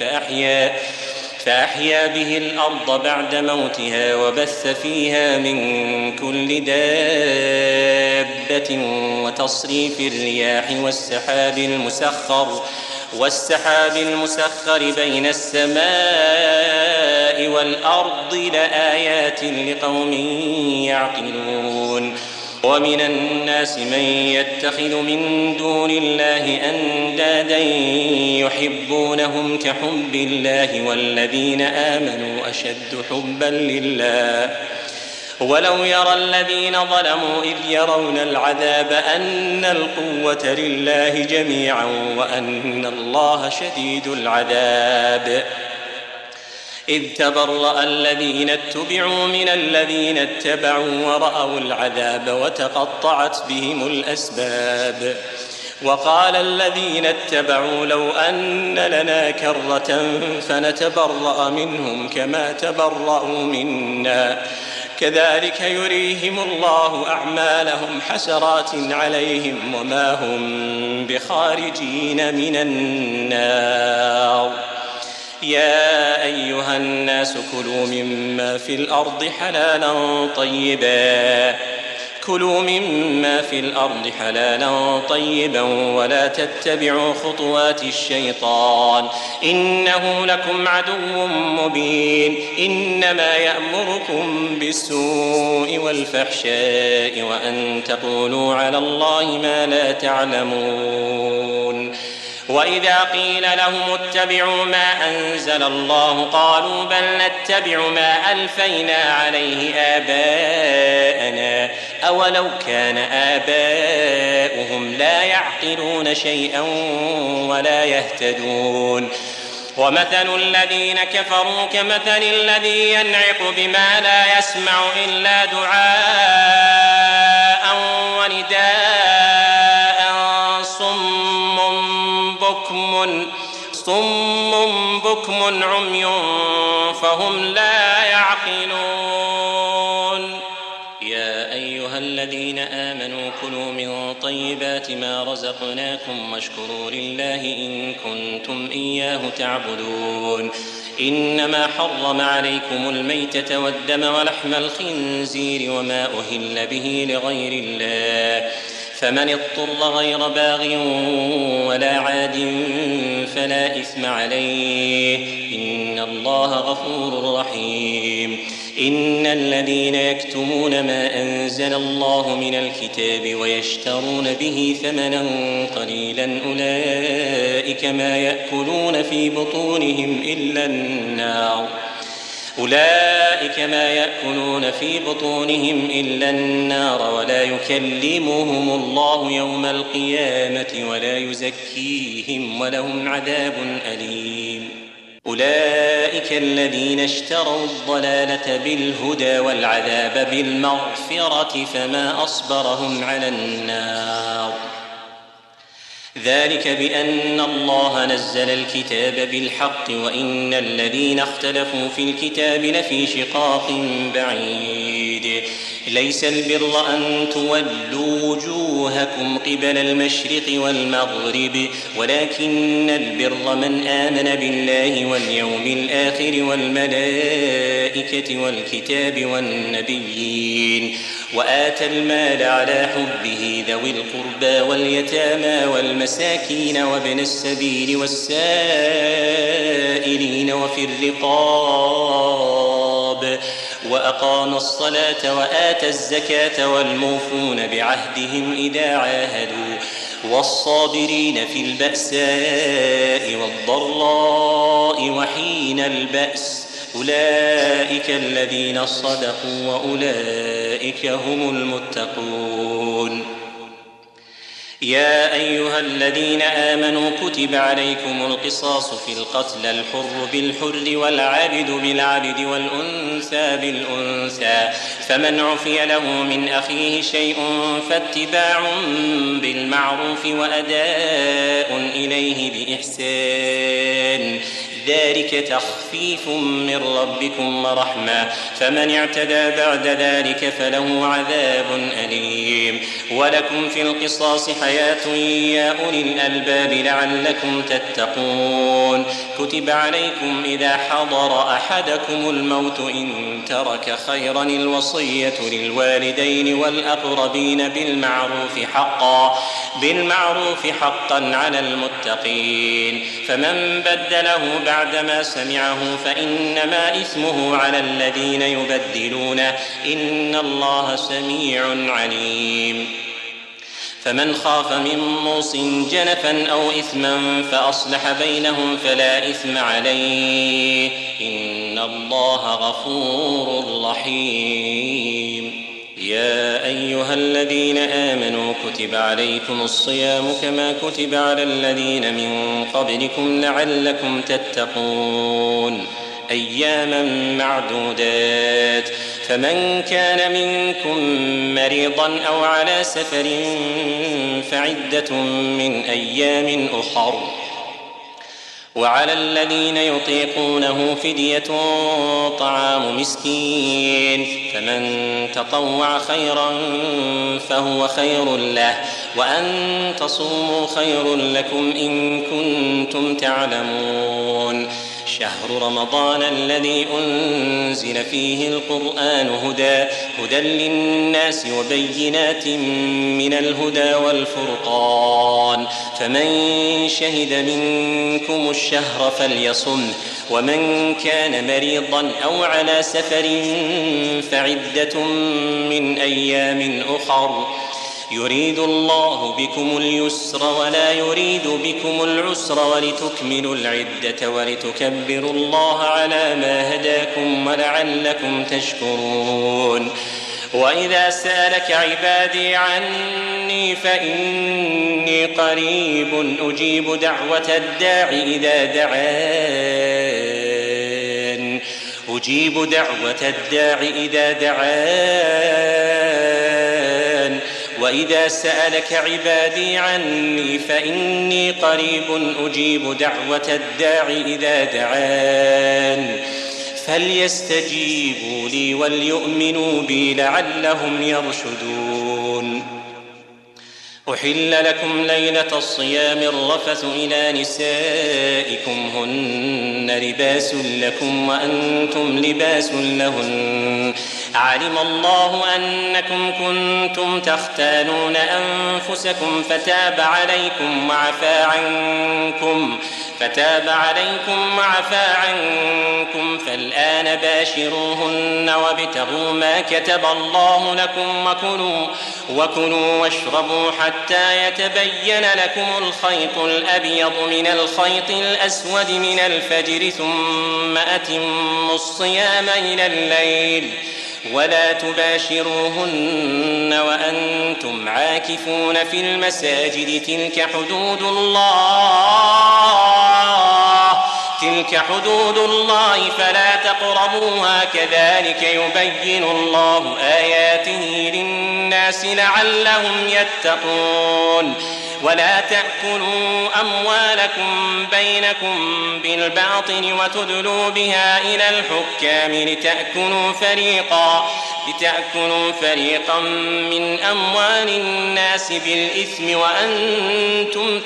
فأحيا به الأرض بعد موتها وبث فيها من كل دابة وتصريف الرياح والسحاب المسخر بين السماء والأرض لآيات لقوم يعقلون ومن الناس من يتخذ من دون الله أندادا يحبونهم كحب الله والذين آمنوا أشد حبا لله ولو يرى الذين ظلموا إذ يرون العذاب أن القوة لله جميعا وأن الله شديد العذاب إذ تبرأ الذين اتبعوا من الذين اتبعوا ورأوا العذاب وتقطعت بهم الأسباب وقال الذين اتبعوا لو أن لنا كرة فنتبرأ منهم كما تبرأوا منا كذلك يريهم الله أعمالهم حسرات عليهم وما هم بخارجين من النار يا أيها الناس كلوا مما في الأرض حلالا طيبا ولا تتبعوا خطوات الشيطان إنه لكم عدو مبين إنما يأمركم بالسوء والفحشاء وأن تقولوا على الله ما لا تعلمون وإذا قيل لهم اتبعوا ما أنزل الله قالوا بل نتبع ما ألفينا عليه آباءنا أولو كان آباؤهم لا يعقلون شيئا ولا يهتدون ومثل الذين كفروا كمثل الذي ينعق بما لا يسمع إلا دعاء ونداء صم بكم عمي فهم لا يعقلون. يا أيها الذين آمنوا كلوا من طيبات ما رزقناكم واشكروا لله إن كنتم إياه تعبدون. إنما حرم عليكم الميتة والدم ولحم الخنزير وما أهل به لغير الله فمن اضطر غير باغ ولا عاد فلا إثم عليه إن الله غفور رحيم. إن الذين يكتمون ما أنزل الله من الكتاب ويشترون به ثمنا قليلا أولئك ما يأكلون في بطونهم إلا النار ولا يكلمهم الله يوم القيامة ولا يزكيهم ولهم عذاب أليم. أولئك الذين اشتروا الضلالة بالهدى والعذاب بالمغفرة فما أصبرهم على النار. ذلك بأن الله نزل الكتاب بالحق وإن الذين اختلفوا في الكتاب لفي شقاق بعيد. ليس البر أن تولوا وجوهكم قبل المشرق والمغرب ولكن البر من آمن بالله واليوم الآخر والملائكة والكتاب والنبيين وآتى المال على حبه ذوي القربى واليتامى والمساكين وابن السبيل والسائلين وفي الرقاب وأقام الصلاة وآتى الزكاة والموفون بعهدهم إذا عاهدوا والصابرين في البأساء والضراء وحين البأس أولئك الذين صدقوا وأولئك هم المتقون. يا أيها الذين آمنوا كتب عليكم القصاص في القتل الحر بالحر والعبد بالعبد والأنثى بالأنثى فمن عفي له من أخيه شيء فاتباع بالمعروف وأداء إليه بإحسان ذلك تخفيف من ربكم ورحمة فمن اعتدى بعد ذلك فله عذاب أليم. ولكم في القصاص حياة يا أولي الألباب لعلكم تتقون. كتب عليكم إذا حضر أحدكم الموت إن ترك خيرا الوصية للوالدين والأقربين بالمعروف حقا على المتقين فمن بدله بعدما سمعه فإنما إثمه على الذين يبدلونه إن الله سميع عليم. فمن خاف من موص جنفا أو إثما فأصلح بينهم فلا إثم عليه إن الله غفور رحيم. يا أيها الذين آمنوا كتب عليكم الصيام كما كتب على الذين من قبلكم لعلكم تتقون أياما معدودات فمن كان منكم مريضا أو على سفر فعدة من أيام أخر وعلى الذين يطيقونه فدية طعام مسكين فمن تطوع خيرا فهو خير له وأن تصوموا خير لكم إن كنتم تعلمون. شهر رمضان الذي أنزل فيه القرآن هدى للناس وبينات من الهدى والفرقان فمن شهد منكم الشهر فليصمه ومن كان مريضا أو على سفر فعدة من أيام أخر يريد الله بكم اليسر ولا يريد بكم العسر ولتكملوا العدة ولتكبروا الله على ما هداكم ولعلكم تشكرون. وإذا سألك عبادي عني فإني قريب أجيب دعوة الداع إذا دعان وإذا سألك عبادي عني فإني قريب أجيب دعوة الداع إذا دعان فليستجيبوا لي وليؤمنوا بي لعلهم يرشدون. أحل لكم ليلة الصيام الرفث إلى نسائكم هن لباس لكم وأنتم لباس لهن علم الله أنكم كنتم تختانون أنفسكم فتاب عليكم وعفى عنكم فالآن باشروهن وابتغوا ما كتب الله لكم وكلوا واشربوا حتى يتبين لكم الخيط الأبيض من الخيط الأسود من الفجر ثم أتموا الصيام إلى الليل ولا تباشروهن وأنتم عاكفون في المساجد تلك حدود الله فلا تقربوها كذلك يبين الله آياته للناس لعلهم يتقون. ولا تأكلوا أموالكم بينكم بالباطل وتدلوا بها إلى الحكام لتأكلوا فريقا من أموال الناس بالإثم وأنتم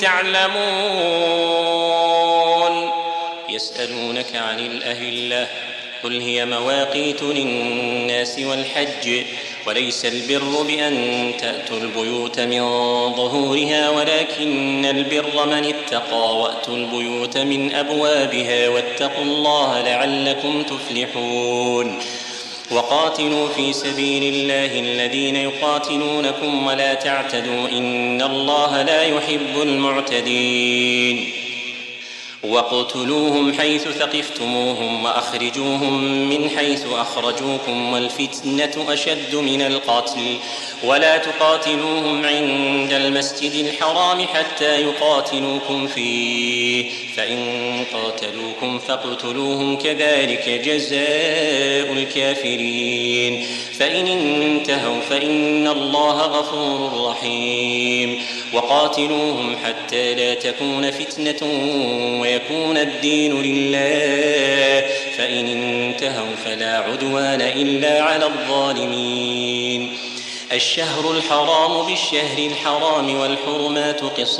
تعلمون. يسألونك عن الأهلة قل هي مواقيت للناس والحج وليس البر بأن تأتوا البيوت من ظهورها ولكن البر من اتقى وأتوا البيوت من أبوابها واتقوا الله لعلكم تفلحون. وقاتلوا في سبيل الله الذين يقاتلونكم ولا تعتدوا إن الله لا يحب المعتدين. واقتلوهم حيث ثقفتموهم وأخرجوهم من حيث أخرجوكم والفتنة أشد من القتل ولا تقاتلوهم عند المسجد الحرام حتى يقاتلوكم فيه فإن قاتلوكم فاقتلوهم كذلك جزاء الكافرين. فإن انتهوا فإن الله غفور رحيم. وقاتلوهم حتى لا تكون فتنة ويكون الدين لله فإن انتهوا فلا عدوان إلا على الظالمين. الشهر الحرام بالشهر الحرام والحرمات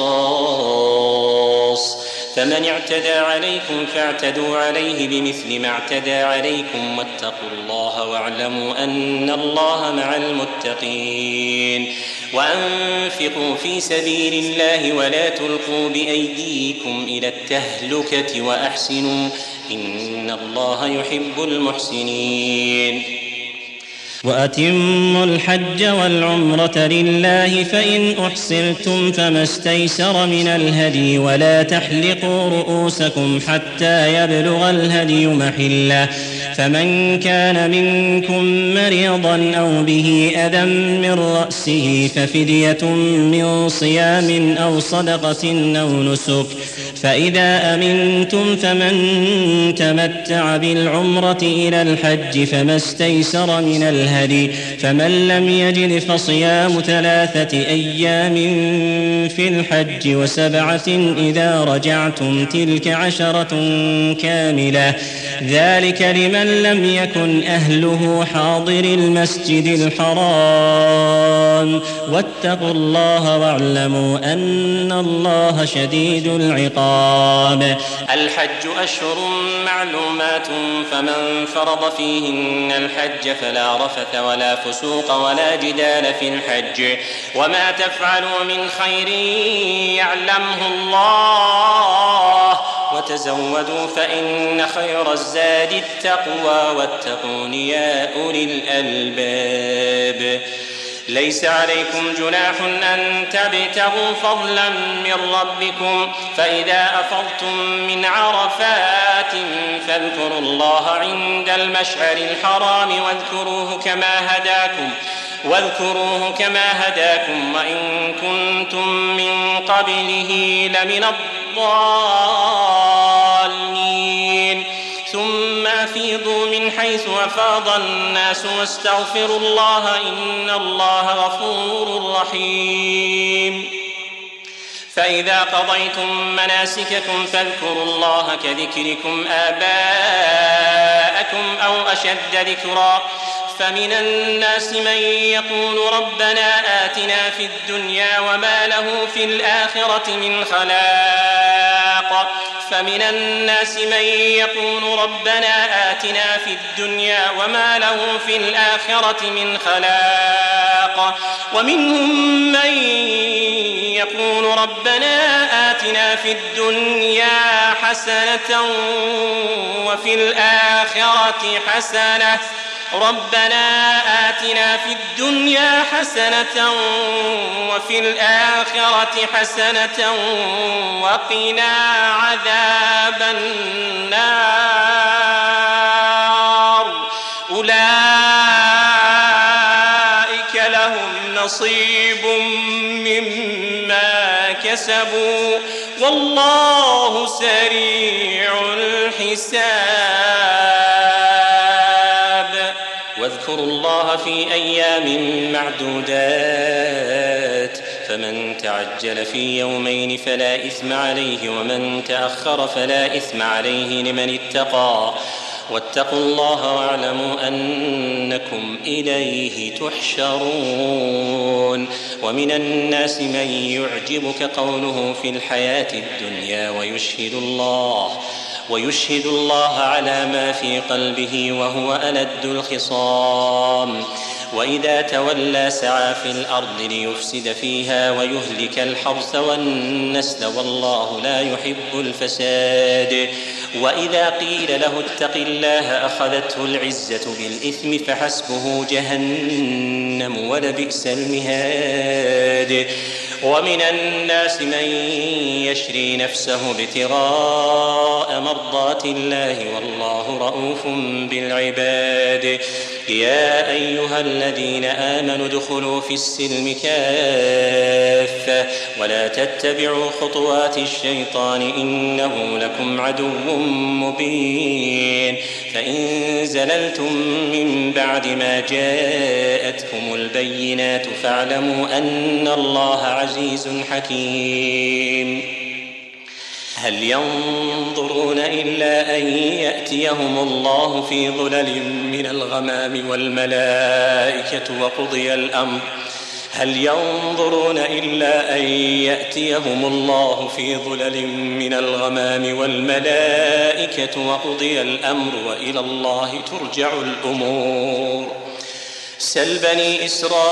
قصاص فمن اعتدى عليكم فاعتدوا عليه بمثل ما اعتدى عليكم واتقوا الله واعلموا أن الله مع المتقين. وأنفقوا في سبيل الله ولا تلقوا بأيديكم إلى التهلكة وأحسنوا إن الله يحب المحسنين.
وأتموا الحج والعمرة لله فإن أحصرتم فما استيسر من الهدي ولا تحلقوا رؤوسكم حتى يبلغ الهدي محله فمن كان منكم مريضا أو به أذى من رأسه ففدية من صيام أو صدقة أو نسك فإذا أمنتم فمن تمتع بالعمرة إلى الحج فما استيسر من الهدي فمن لم يجد فصيام 3 أيام في الحج و7 إذا رجعتم تلك 10 كاملة ذلك لمن لم يكن أهله حاضر المسجد الحرام واتقوا الله واعلموا أن الله شديد العقاب.
الحج أشهر معلومات فمن فرض فيهن الحج فلا رفث ولا فسوق ولا جدال في الحج وما تفعلوا من خير يعلمه الله وتزودوا فإن خير الزاد التقوى واتقون يا أولي الألباب. ليس عليكم جناح أن تبتغوا فضلا من ربكم فإذا أفضتم من عرفات فاذكروا الله عند المشعر الحرام واذكروه كما هداكم وإن كنتم من قبله لمن الضالين ثم أفيضوا من حيث أفاض الناس واستغفروا الله إن الله غفور رحيم فإذا قضيتم مناسككم فاذكروا الله كذكركم آباءكم أو أشد ذكرا فمن الناس من يقول ربنا آتنا في الدنيا وما له في الآخرة من خلاق ومنهم من يقول ربنا آتنا في الدنيا حسنة وفي الآخرة حسنة وقنا عذاب النار أولئك لهم نصيب مما كسبوا والله سريع الحساب واذكروا الله في أيام معدودات فمن تعجل في يومين فلا إثم عليه ومن تأخر فلا إثم عليه لمن اتقى واتقوا الله واعلموا أنكم إليه تحشرون ومن الناس من يعجبك قوله في الحياة الدنيا ويشهد الله على ما في قلبه وهو ألد الخصام وإذا تولى سعى في الأرض ليفسد فيها ويهلك الحرث والنسل والله لا يحب الفساد وإذا قيل له اتق الله أخذته العزة بالإثم فحسبه جهنم ولبئس المهاد ومن الناس من يشري نفسه ابتغاء مرضات الله والله رؤوف بالعباد يا أيها الذين آمنوا ادخلوا في السلم كافة ولا تتبعوا خطوات الشيطان إنه لكم عدو مبين فإن زللتم من بعد ما جاءتكم البينات فاعلموا أن الله عزيز حكيم هل ينظرون إلا أن يأتيهم الله في ظلل من الغمام والملائكة وقضي الأمر وإلى الله ترجع الأمور سل بني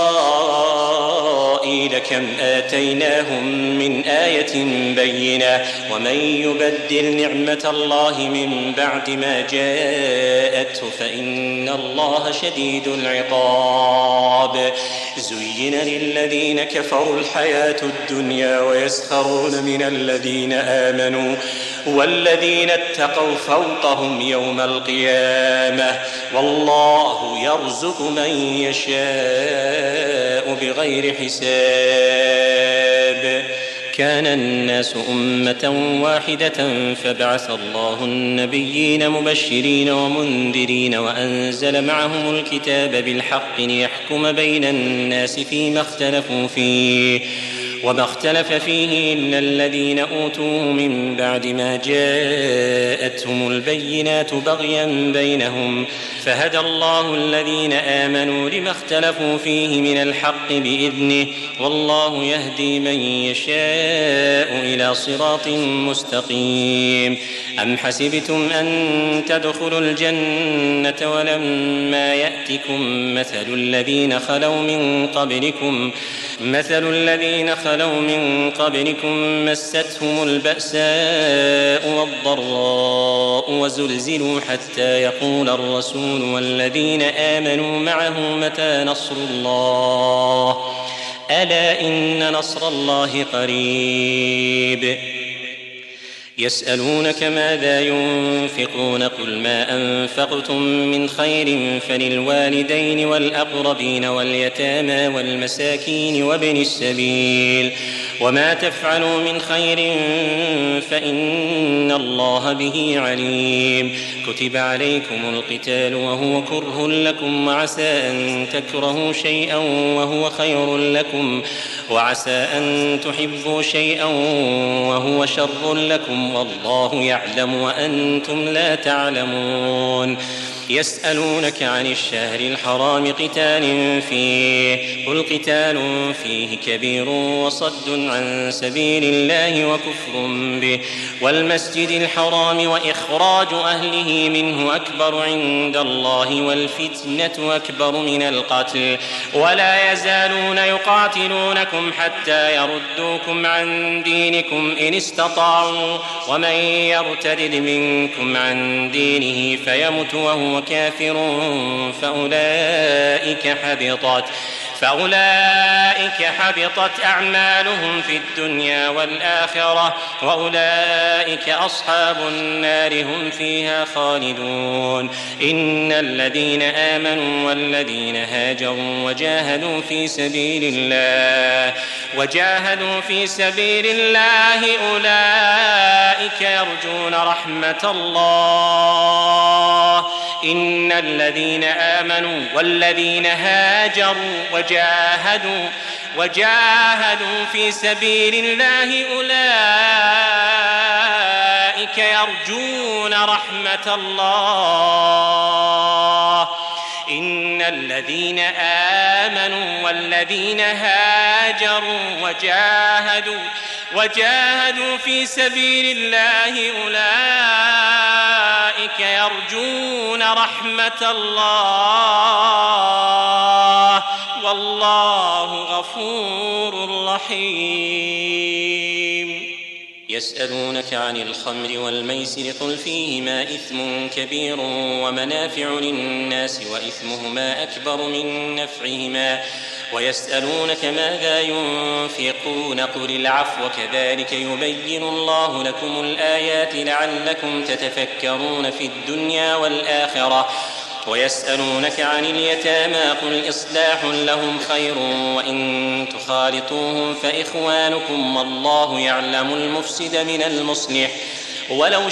إسرائيل كم آتيناهم من آية بينة ومن يبدل نعمة الله من بعد ما جاءته فإن الله شديد العقاب زين للذين كفروا الحياة الدنيا ويسخرون من الذين آمنوا والذين اتقوا فوقهم يوم القيامة والله يرزق من يشاء بغير حساب كان الناس أمة واحدة فبعث الله النبيين مبشرين ومنذرين وأنزل معهم الكتاب بالحق ليحكم بين الناس فيما اختلفوا فيه وما اختلف فيه إلا الذين أوتوه من بعد ما جاءتهم البينات بغيا بينهم فهدى الله الذين آمنوا لما اختلفوا فيه من الحق بإذنه والله يهدي من يشاء إلى صراط مستقيم أم حسبتم أن تدخلوا الجنة ولما يأتكم مثل الذين خلوا من قبلكم مستهم البأساء والضراء وزلزلوا حتى يقول الرسول والذين آمنوا معه متى نصر الله ألا إن نصر الله قريب يسألونك ماذا ينفقون قل ما أنفقتم من خير فللوالدين والأقربين واليتامى والمساكين وابن السبيل وما تفعلوا من خير فإن الله به عليم كتب عليكم القتال وهو كره لكم وعسى أن تكرهوا شيئا وهو خير لكم وعسى أن تحبوا شيئا وهو شر لكم والله يعلم وأنتم لا تعلمون يسألونك عن الشهر الحرام قتال فيه قل قتال فيه كبير وصد عن سبيل الله وكفر به والمسجد الحرام وإخراج أهله منه أكبر عند الله والفتنة أكبر من القتل ولا يزالون يقاتلونكم حتى يردوكم عن دينكم إن استطاعوا ومن يرتد منكم عن دينه فيمت وهو كافر فأولئك حبطت أعمالهم في الدنيا والآخرة وأولئك أصحاب النار هم فيها خالدون إن الذين آمنوا والذين هاجروا وجاهدوا في سبيل الله أولئك يرجون رحمة الله إن الذين آمنوا والذين هاجروا وجاهدوا في سبيل الله أولئك يرجون رحمة الله إن الذين آمنوا والذين هاجروا وجاهدوا في سبيل الله أولئك يرجون رحمة الله والله غفور رحيم يسألونك عن الخمر والميسر قل فيهما إثم كبير ومنافع للناس وإثمهما أكبر من نفعهما ويسألونك ماذا ينفقون قل العفو كذلك يبين الله لكم الآيات لعلكم تتفكرون في الدنيا والآخرة ويسألونك عن اليتامى قل إصلاح لهم خير وإن تخالطوهم فإخوانكم والله يعلم المفسد من المصلح ولو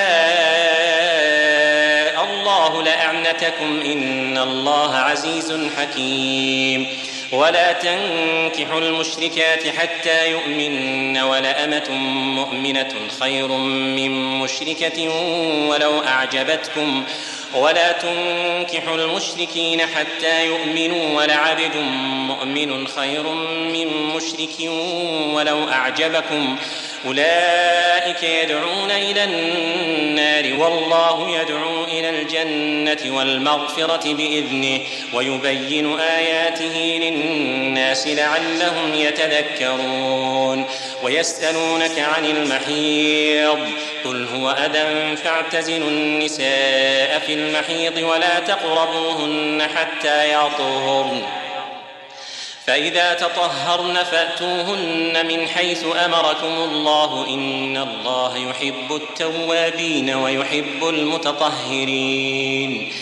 شاء الله لأعنتكم إن الله عزيز حكيم ولا تنكحوا المشركات حتى يؤمن ولأمة مؤمنة خير من مشركة ولو أعجبتكم ولا تنكحوا المشركين حتى يؤمنوا ولعبد مؤمن خير من مشرك ولو أعجبكم أولئك يدعون إلى النار والله يدعو إلى الجنة والمغفرة بإذنه ويبين آياته للناس لعلهم يتذكرون ويسألونك عن المحيض قل هو أذى فاعتزلوا النساء في المحيض ولا تقربوهن حتى يطهرن فإذا تطهرن فأتوهن من حيث أمركم الله إن الله يحب التوابين ويحب المتطهرين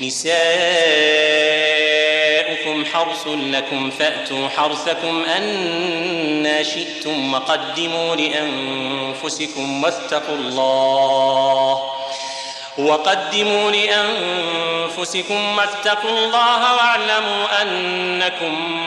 نساؤكم حرث لكم فأتوا حرثكم أنى شئتم وقدموا لأنفسكم واتقوا الله واعلموا أنكم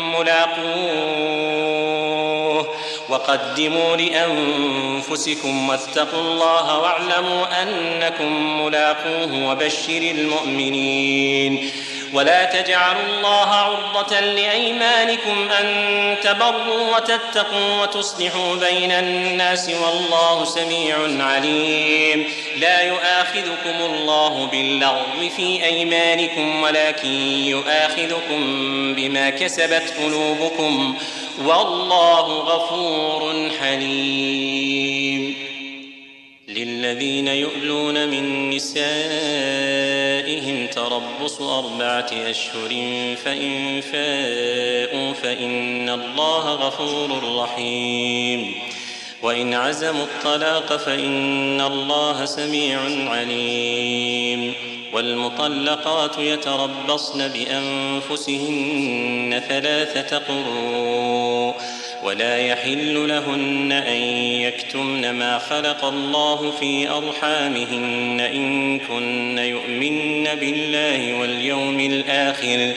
ملاقوه وبشر المؤمنين ولا تجعلوا الله عرضة لأيمانكم أن تبروا وتتقوا وتصلحوا بين الناس والله سميع عليم لا يؤاخذكم الله باللغو في أيمانكم ولكن يؤاخذكم بما كسبت قلوبكم والله غفور حليم للذين يؤلون من نسائهم تربص 4 أشهر فإن فاءوا فإن الله غفور رحيم وإن عزموا الطلاق فإن الله سميع عليم. والمطلقات يتربصن بأنفسهن 3 قروء ولا يحل لهن أن يكتمن ما خلق الله في أرحامهن إن كن يؤمن بالله واليوم الآخر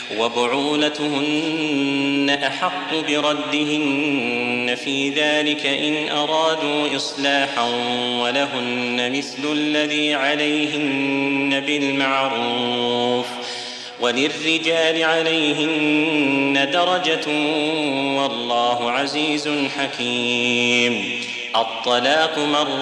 وبعولتهن أحق بردهن في ذلك إن أرادوا إصلاحا ولهن مثل الذي عليهن بالمعروف وللرجال عليهن درجة والله عزيز حكيم. الطلاق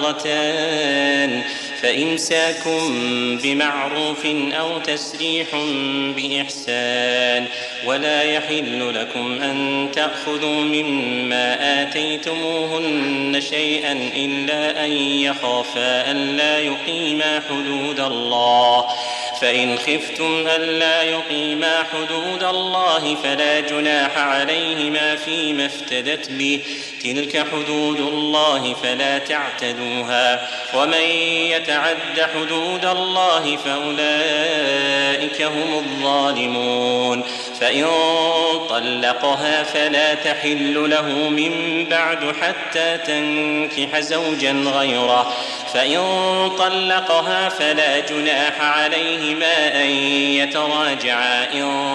2 فإمساك بمعروف أو تسريح بإحسان ولا يحل لكم أن تأخذوا مما آتيتموهن شيئا إلا أن يخافا ألا يقيما حدود الله فإن خفتم ألا يقيما حدود الله فلا جناح عليهما فيما افتدت به تلك حدود الله فلا تعتدوها ومن يتعد حدود الله فأولئك هم الظالمون. فإن طلقها فلا تحل له من بعد حتى تنكح زوجا غيره فإن طلقها فلا جناح عليهما أن يتراجعا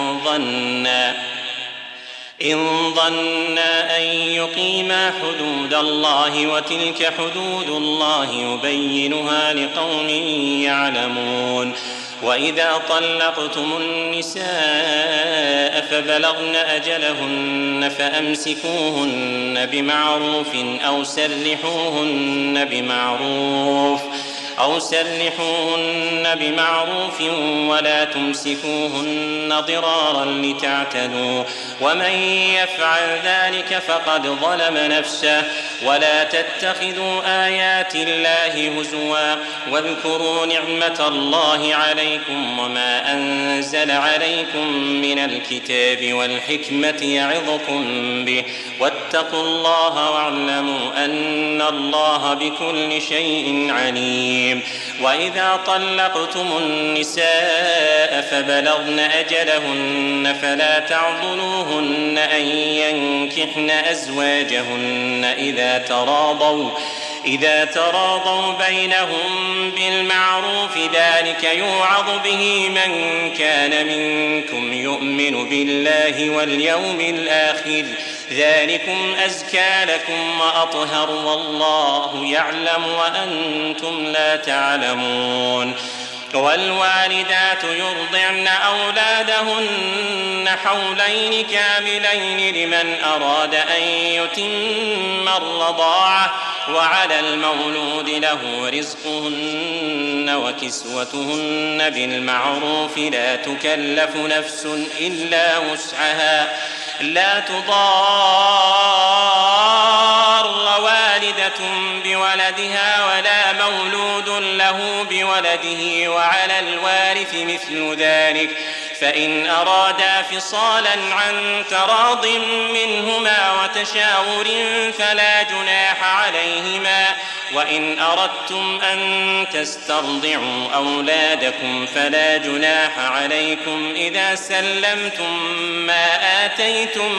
إن ظنا أن يقيما حدود الله وتلك حدود الله يبينها لقوم يعلمون. وإذا طلقتم النساء فبلغن أجلهن فأمسكوهن بمعروف أو سرحوهن بمعروف ولا تمسكوهن ضرارا لتعتدوا ومن يفعل ذلك فقد ظلم نفسه. ولا تتخذوا آيات الله هزوا واذكروا نعمة الله عليكم وما أنزل عليكم من الكتاب والحكمة يعظكم به واتقوا الله واعلموا أن الله بكل شيء عليم. وإذا طلقتم النساء فبلغن أجلهن فلا تعضلوهن أن ينكحن أزواجهن إذا تراضوا بينهم بالمعروف ذلك يوعظ به من كان منكم يؤمن بالله واليوم الآخر ذلكم أزكى لكم وأطهر والله يعلم وأنتم لا تعلمون. والوالدات يرضعن أولادهن حولين كاملين لمن أراد أن يتم الرضاعة وعلى المولود له رزقهن وكسوتهن بالمعروف لا تكلف نفس إلا وسعها لا تضار والدة بولدها ولا مولود له بولده وعلى الوارث مثل ذلك فإن أرادا فصالا عن تراض منهما وتشاور فلا جناح عليهما. وإن أردتم أن تسترضعوا أولادكم فلا جناح عليكم إذا سلمتم ما آتيتم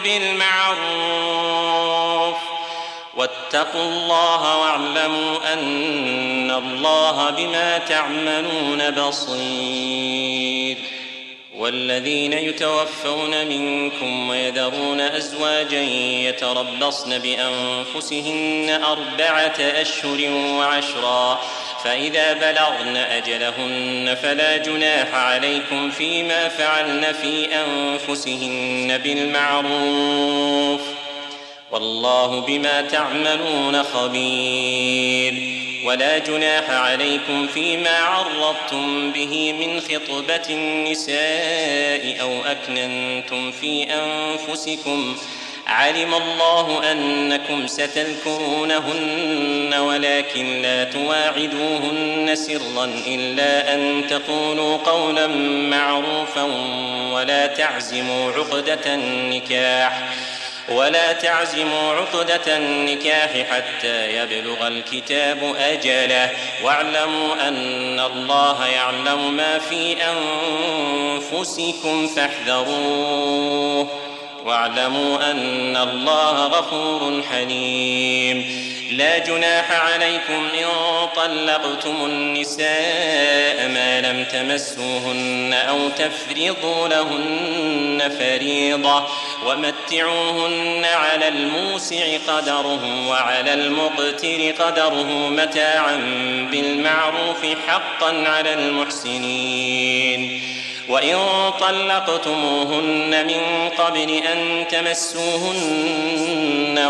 بالمعروف واتقوا الله واعلموا أن الله بما تعملون بصير. والذين يتوفون منكم ويذرون أزواجا يتربصن بأنفسهن 4 أشهر و10 فإذا بلغن أجلهن فلا جناح عليكم فيما فعلن في أنفسهن بالمعروف والله بما تعملون خبير. ولا جناح عليكم فيما عرضتم به من خطبة النساء أو أكننتم في أنفسكم علم الله أنكم ستذكرونهن ولكن لا تواعدوهن سرا إلا أن تقولوا قولا معروفا ولا تعزموا عقدة النكاح ولا تعزموا عقدة النكاح حتى يبلغ الكتاب أجله واعلموا أن الله يعلم ما في أنفسكم فاحذروه واعلموا أن الله غفور حليم. لا جناح عليكم إن طلقتم النساء ما لم تمسوهن أو تفرضوا لهن فريضة ومتعوهن على الموسع قدره وعلى المقتر قدره متاعا بالمعروف حقا على المحسنين. وإن طلقتموهن من قبل أن تمسوهن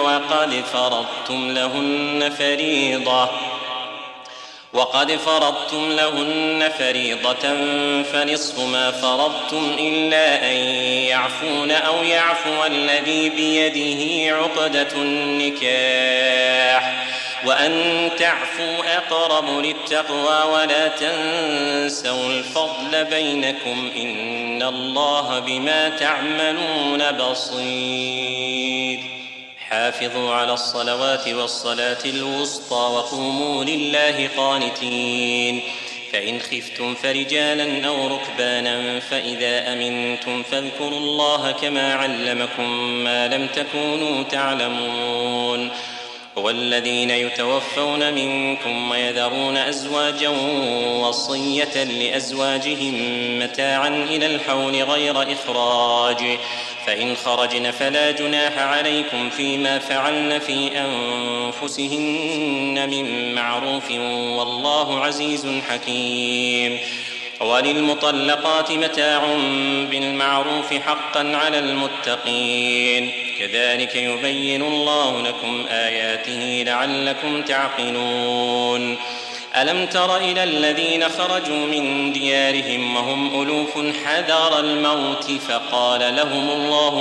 وقد فرضتم لهن فريضة فنصف ما فرضتم إلا أن يعفون أو يعفو الذي بيده عقدة النكاح وأن تعفوا أقرب للتقوى ولا تنسوا الفضل بينكم إن الله بما تعملون بصير. حافظوا على الصلوات والصلاة الوسطى وقوموا لله قانتين. فإن خفتم فرجالا أو ركبانا فإذا أمنتم فاذكروا الله كما علمكم ما لم تكونوا تعلمون. والذين يتوفون منكم ويذرون أزواجا وصية لأزواجهم متاعا إلى الحول غير إخراج فإن خرجن فلا جناح عليكم فيما فعلن في أنفسهن من معروف والله عزيز حكيم. وللمطلقات متاع بالمعروف حقا على المتقين كذلك يبين الله لكم آياته لعلكم تعقلون. ألم تر إلى الذين خرجوا من ديارهم وهم ألوف حذر الموت فقال لهم الله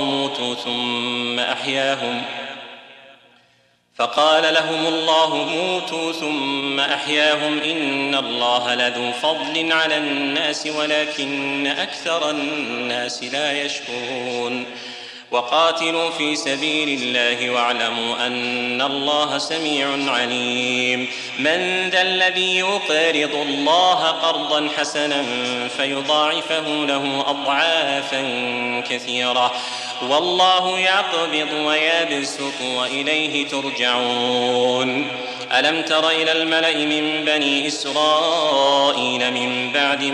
موتوا ثم أحياهم إن الله لذو فضل على الناس ولكن أكثر الناس لا يشكرون. وقاتلوا في سبيل الله واعلموا أن الله سميع عليم. من ذا الذي يقرض الله قرضا حسنا فيضاعفه له أضعافا كثيرة والله يقبض ويبسط وإليه ترجعون. ألم تر إلى الملأ من بني إسرائيل من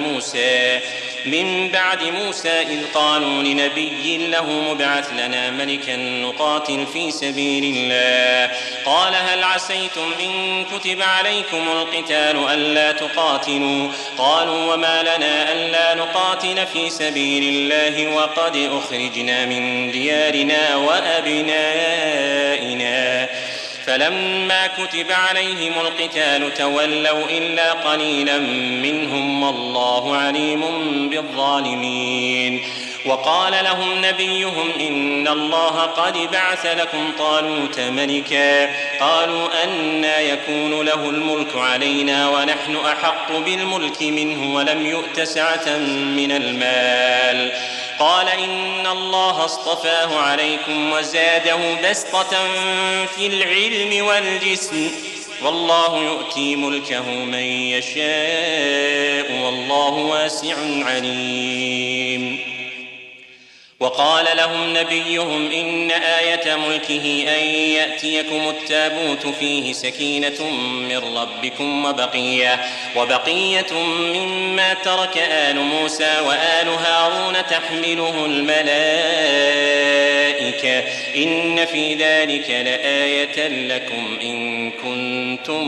بعد موسى إذ قالوا لنبي له مبعث لنا ملكا نقاتل في سبيل الله قال هل عسيتم إن كتب عليكم القتال ألا تقاتلوا قالوا وما لنا ألا نقاتل في سبيل الله وقد أخرجنا من ديارنا وأبنائنا فلما كتب عليهم القتال تولوا إلا قليلا منهم والله عليم بالظالمين. وقال لهم نبيهم إن الله قد بعث لكم طالوت ملكا قالوا أنى يكون له الملك علينا ونحن أحق بالملك منه ولم يؤت سعة من المال قال إن الله اصطفاه عليكم وزاده بسطة في العلم والجسم والله يؤتي ملكه من يشاء والله واسع عليم. وقال لهم نبيهم إن آية ملكه أن يأتيكم التابوت فيه سكينة من ربكم وبقية مما ترك آل موسى وآل هارون تحمله الملائكة إن في ذلك لآية لكم إن كنتم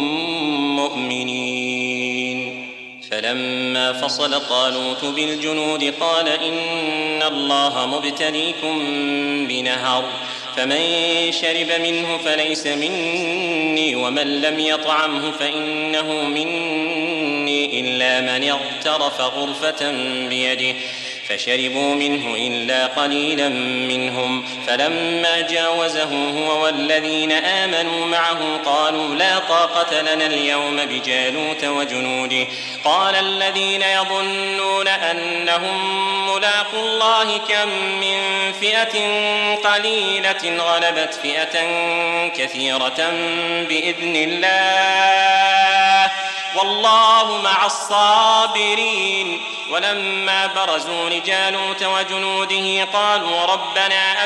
مؤمنين. فلما فصل طالوت بالجنود قال إن الله مبتليكم بنهر فمن شرب منه فليس مني ومن لم يطعمه فإنه مني إلا من اغترف غرفة بيده فشربوا منه إلا قليلا منهم. فلما جاوزه هو والذين آمنوا معه قالوا لا طاقة لنا اليوم بجالوت وجنوده. قال الذين يظنون أنهم ملاقو الله كم من فئة قليلة غلبت فئة كثيرة بإذن الله والله مع الصابرين. ولما برزوا لجالوت وجنوده قالوا ربنا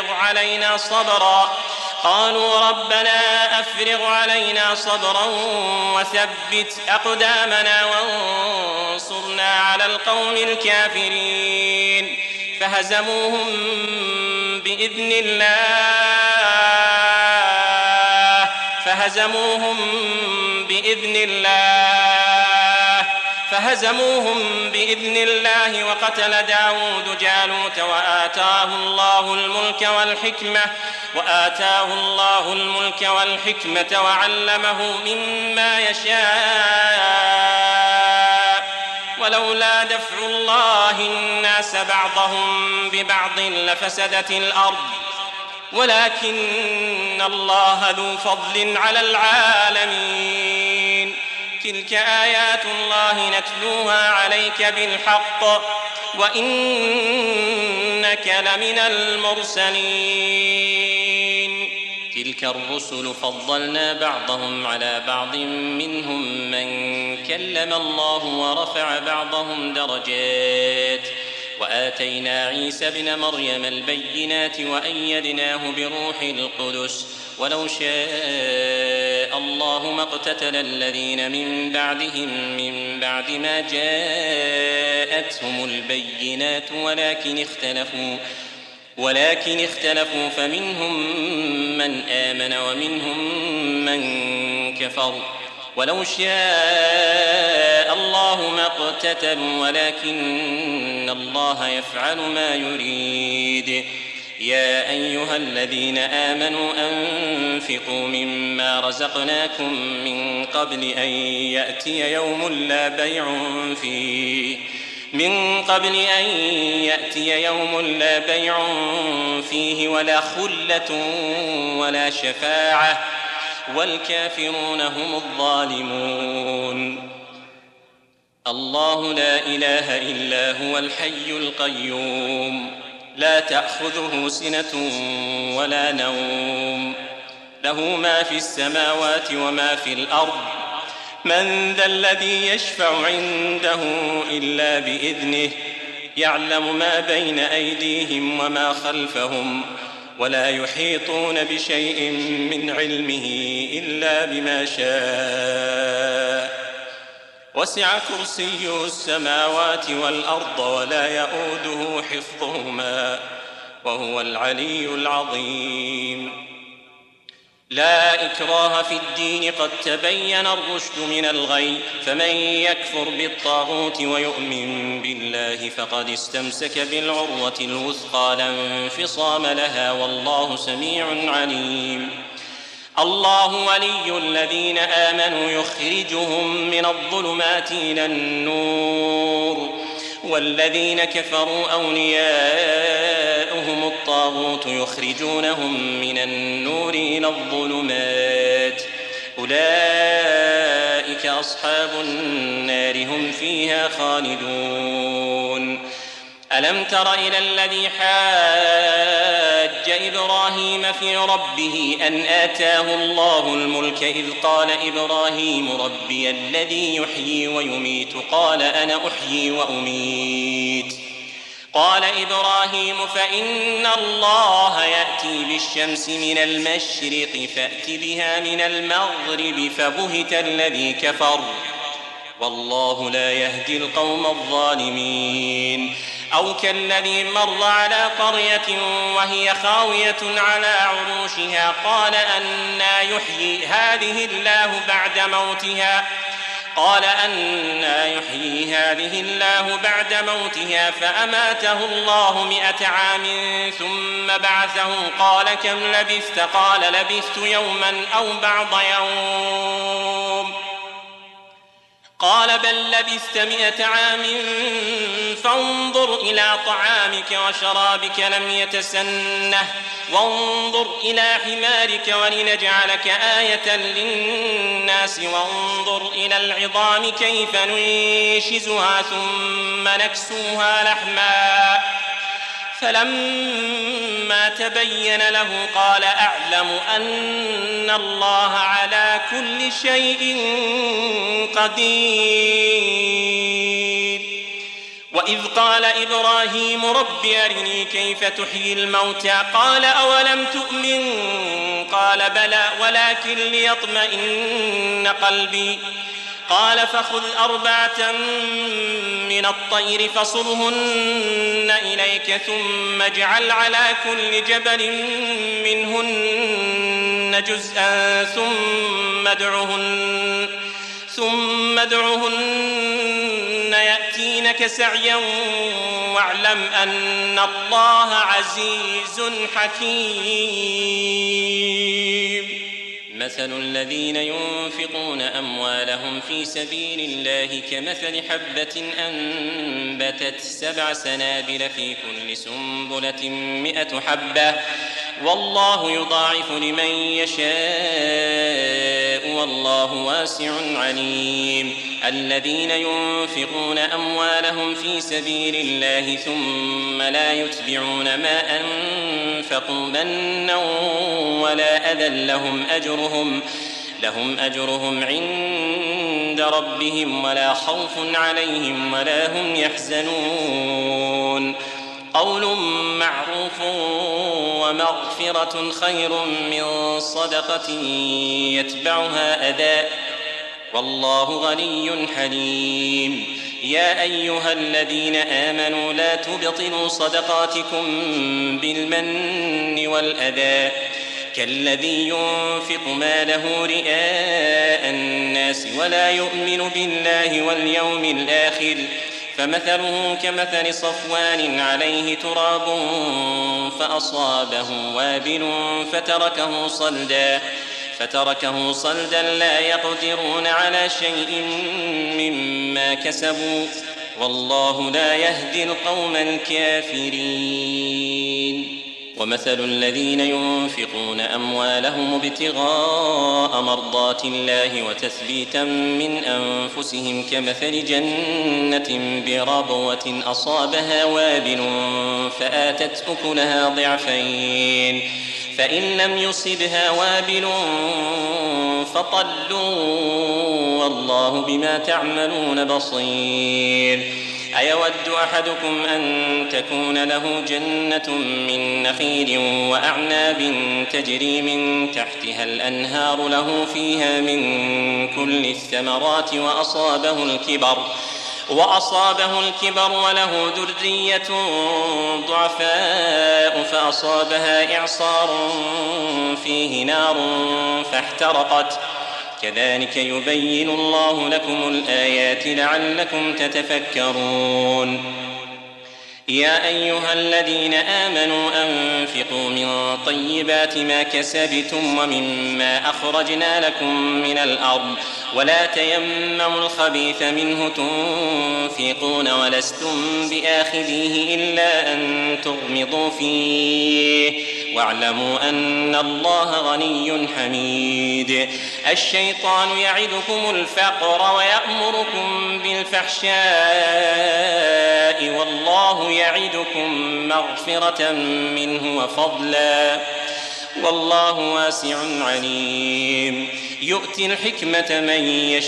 أفرغ علينا صبرا وثبت أقدامنا وانصرنا على القوم الكافرين. فهزموهم بإذن الله وقتل داود جالوت وآتاه الله الملك والحكمة وعلمه مما يشاء. ولولا دفع الله الناس بعضهم ببعض لفسدت الأرض ولكن الله ذو فضل على العالمين. تلك آيات الله نتلوها عليك بالحق وإنك لمن المرسلين. تلك الرسل فضلنا بعضهم على بعض منهم من كلم الله ورفع بعضهم درجات وآتينا عيسى ابن مريم البينات وأيدناه بروح القدس. ولو شاء الله ما اقتتل الذين من بعدهم من بعد ما جاءتهم البينات ولكن اختلفوا فمنهم من آمن ومنهم من كفر. ولو شاء الله ما اقتتلوا ولكن الله يفعل ما يريد. يا أيها الذين آمنوا أنفقوا مما رزقناكم من قبل أن يأتي يوم لا بيع فيه ولا خلة ولا شفاعة والكافرون هم الظالمون. الله لا إله إلا هو الحي القيوم لا تأخذه سنة ولا نوم له ما في السماوات وما في الأرض. من ذا الذي يشفع عنده إلا بإذنه يعلم ما بين أيديهم وما خلفهم ولا يحيطون بشيء من علمه إلا بما شاء. وسع كرسيه السماوات والأرض ولا يؤوده حفظهما وهو العلي العظيم. لا إكراه في الدين قد تبين الرشد من الغي. فمن يكفر بالطاغوت ويؤمن بالله فقد استمسك بالعروة الوثقى لا انفصام لها والله سميع عليم. الله ولي الذين آمنوا يخرجهم من الظلمات إلى النور والذين كفروا أولياؤهم الطاغوت يخرجونهم من النور إلى الظلمات. أولئك أصحاب النار هم فيها خالدون. ألم تر إلى الذي حاج إبراهيم في ربه أن آتاه الله الملك إذ قال إبراهيم ربي الذي يحيي ويميت قال أنا أحيي وأميت. قال إبراهيم فإن الله يأتي بالشمس من المشرق فأت بها من المغرب فبهت الذي كفر والله لا يهدي القوم الظالمين. أو كالذي مر على قرية وهي خاوية على عروشها قال أنى يحيي هذه الله بعد موتها فأماته الله 100 عام ثم بعثه قال كم لبثت قال لبثت يوما أو بعض يوم قال بل لبثت 100 عام فانظر انظر إلى طعامك وشرابك لم يتسنه وانظر إلى حمارك ولنجعلك آية للناس وانظر إلى العظام كيف ننشزها ثم نكسوها لحما فلما تبين له قال أعلم أن الله على كل شيء قدير. وإذ قال إبراهيم رب أرني كيف تحيي الموتى قال أولم تؤمن قال بلى ولكن ليطمئن قلبي قال فخذ 4 من الطير فصرهن إليك ثم اجعل على كل جبل منهن جزءا ثم ادعهن يأتينك سعيا واعلم أن الله عزيز حكيم. مثل الذين ينفقون أموالهم في سبيل الله كمثل حبة أنبتت 7 سنابل في كل سنبلة 100 حبة والله يضاعف لمن يشاء والله واسع عليم. الذين ينفقون أموالهم في سبيل الله ثم لا يتبعون ما أنفقوا منا ولا أذى لهم أجرهم عند ربهم ولا خوف عليهم ولا هم يحزنون. قول معروف ومغفرة خير من صدقة يتبعها أذى والله غني حليم. يا أيها الذين آمنوا لا تبطلوا صدقاتكم بالمن والأذى كالذي ينفق ماله رئاء الناس ولا يؤمن بالله واليوم الآخر فمثله كمثل صفوان عليه تراب فأصابه وابل فتركه صلدا لا يقدرون على شيء مما كسبوا والله لا يهدي القوم الكافرين. ومثل الذين ينفقون أموالهم ابتغاء مرضات الله وتثبيتا من أنفسهم كمثل جنة بربوة أصابها وابل فآتت أكلها ضعفين فإن لم يصبها وابل فطل والله بما تعملون بصير. أيود أحدكم أن تكون له جنة من نخيل وأعناب تجري من تحتها الأنهار له فيها من كل الثمرات وأصابه الكبر وله ذرية ضعفاء فأصابها إعصار فيه نار فاحترقت كذلك يبين الله لكم الآيات لعلكم تتفكرون. يا أيها الذين آمنوا أنفقوا من طيبات ما كسبتم ومما أخرجنا لكم من الأرض ولا تيمموا الخبيث منه تنفقون ولستم بآخذيه إلا أن تغمضوا فيه واعلموا أن الله غني حميد. الشيطان يعدكم الفقر ويأمركم بالفحشاء والله يعدكم مغفرة منه وفضلا والله واسع عليم. يؤتي الحكمة من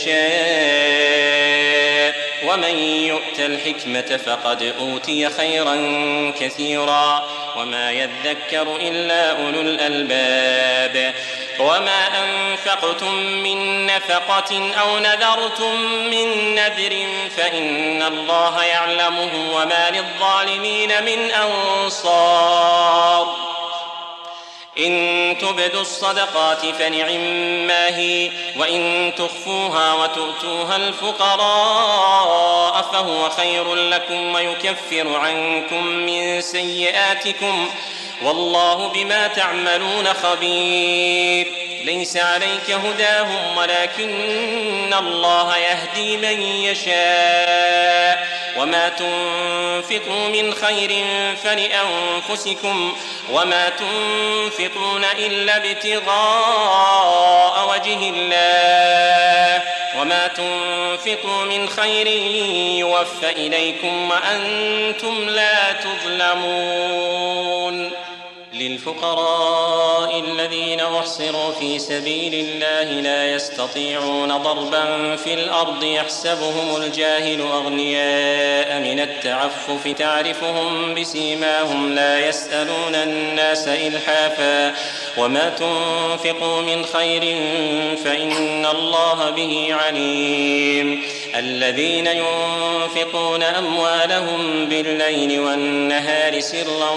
يشاء ومن يؤت الحكمة فقد أوتي خيرا كثيرا وما يذكر إلا أولو الألباب. وما أنفقتم من نفقة أو نذرتم من نذر فإن الله يعلمه وما للظالمين من أنصار. إن تبدوا الصدقات فنعما هي وإن تخفوها وتؤتوها الفقراء فهو خير لكم ويكفر عنكم من سيئاتكم والله بما تعملون خبير. ليس عليك هداهم ولكن الله يهدي من يشاء وما تنفقوا من خير فلأنفسكم وما تنفقون إلا ابتغاء وجه الله وما تنفقوا من خير يوفى إليكم وأنتم لا تظلمون. للفقراء الذين أحصروا في سبيل الله لا يستطيعون ضربا في الأرض يحسبهم الجاهل أغنياء من التعفف تعرفهم بسيماهم لا يسألون الناس إلحافا وما تنفقوا من خير فإن الله به عليم. الذين ينفقون أموالهم بالليل والنهار سرا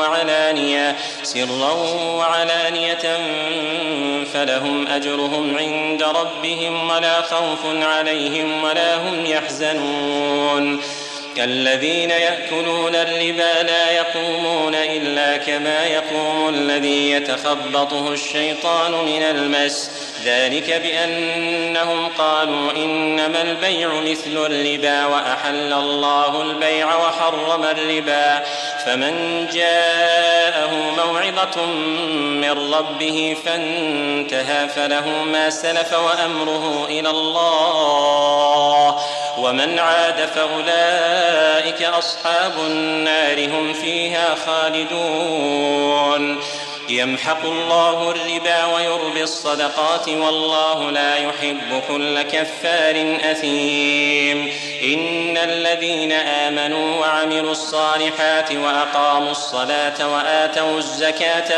وعلانية فلهم أجرهم عند ربهم ولا خوف عليهم ولا هم يحزنون. الذين يأكلون الربا لا يقومون إلا كما يقوم الذي يتخبطه الشيطان من المس ذلك بأنهم قالوا إنما البيع مثل الربا وأحل الله البيع وحرم الربا فمن جاءه موعظة من ربه فانتهى فله ما سلف وأمره إلى الله ومن عاد فأولئك أصحاب النار هم فيها خالدون. يمحق الله الربا ويربي الصدقات والله لا يحب كل كفار أثيم. إن الذين آمنوا وعملوا الصالحات وأقاموا الصلاة وآتوا الزكاة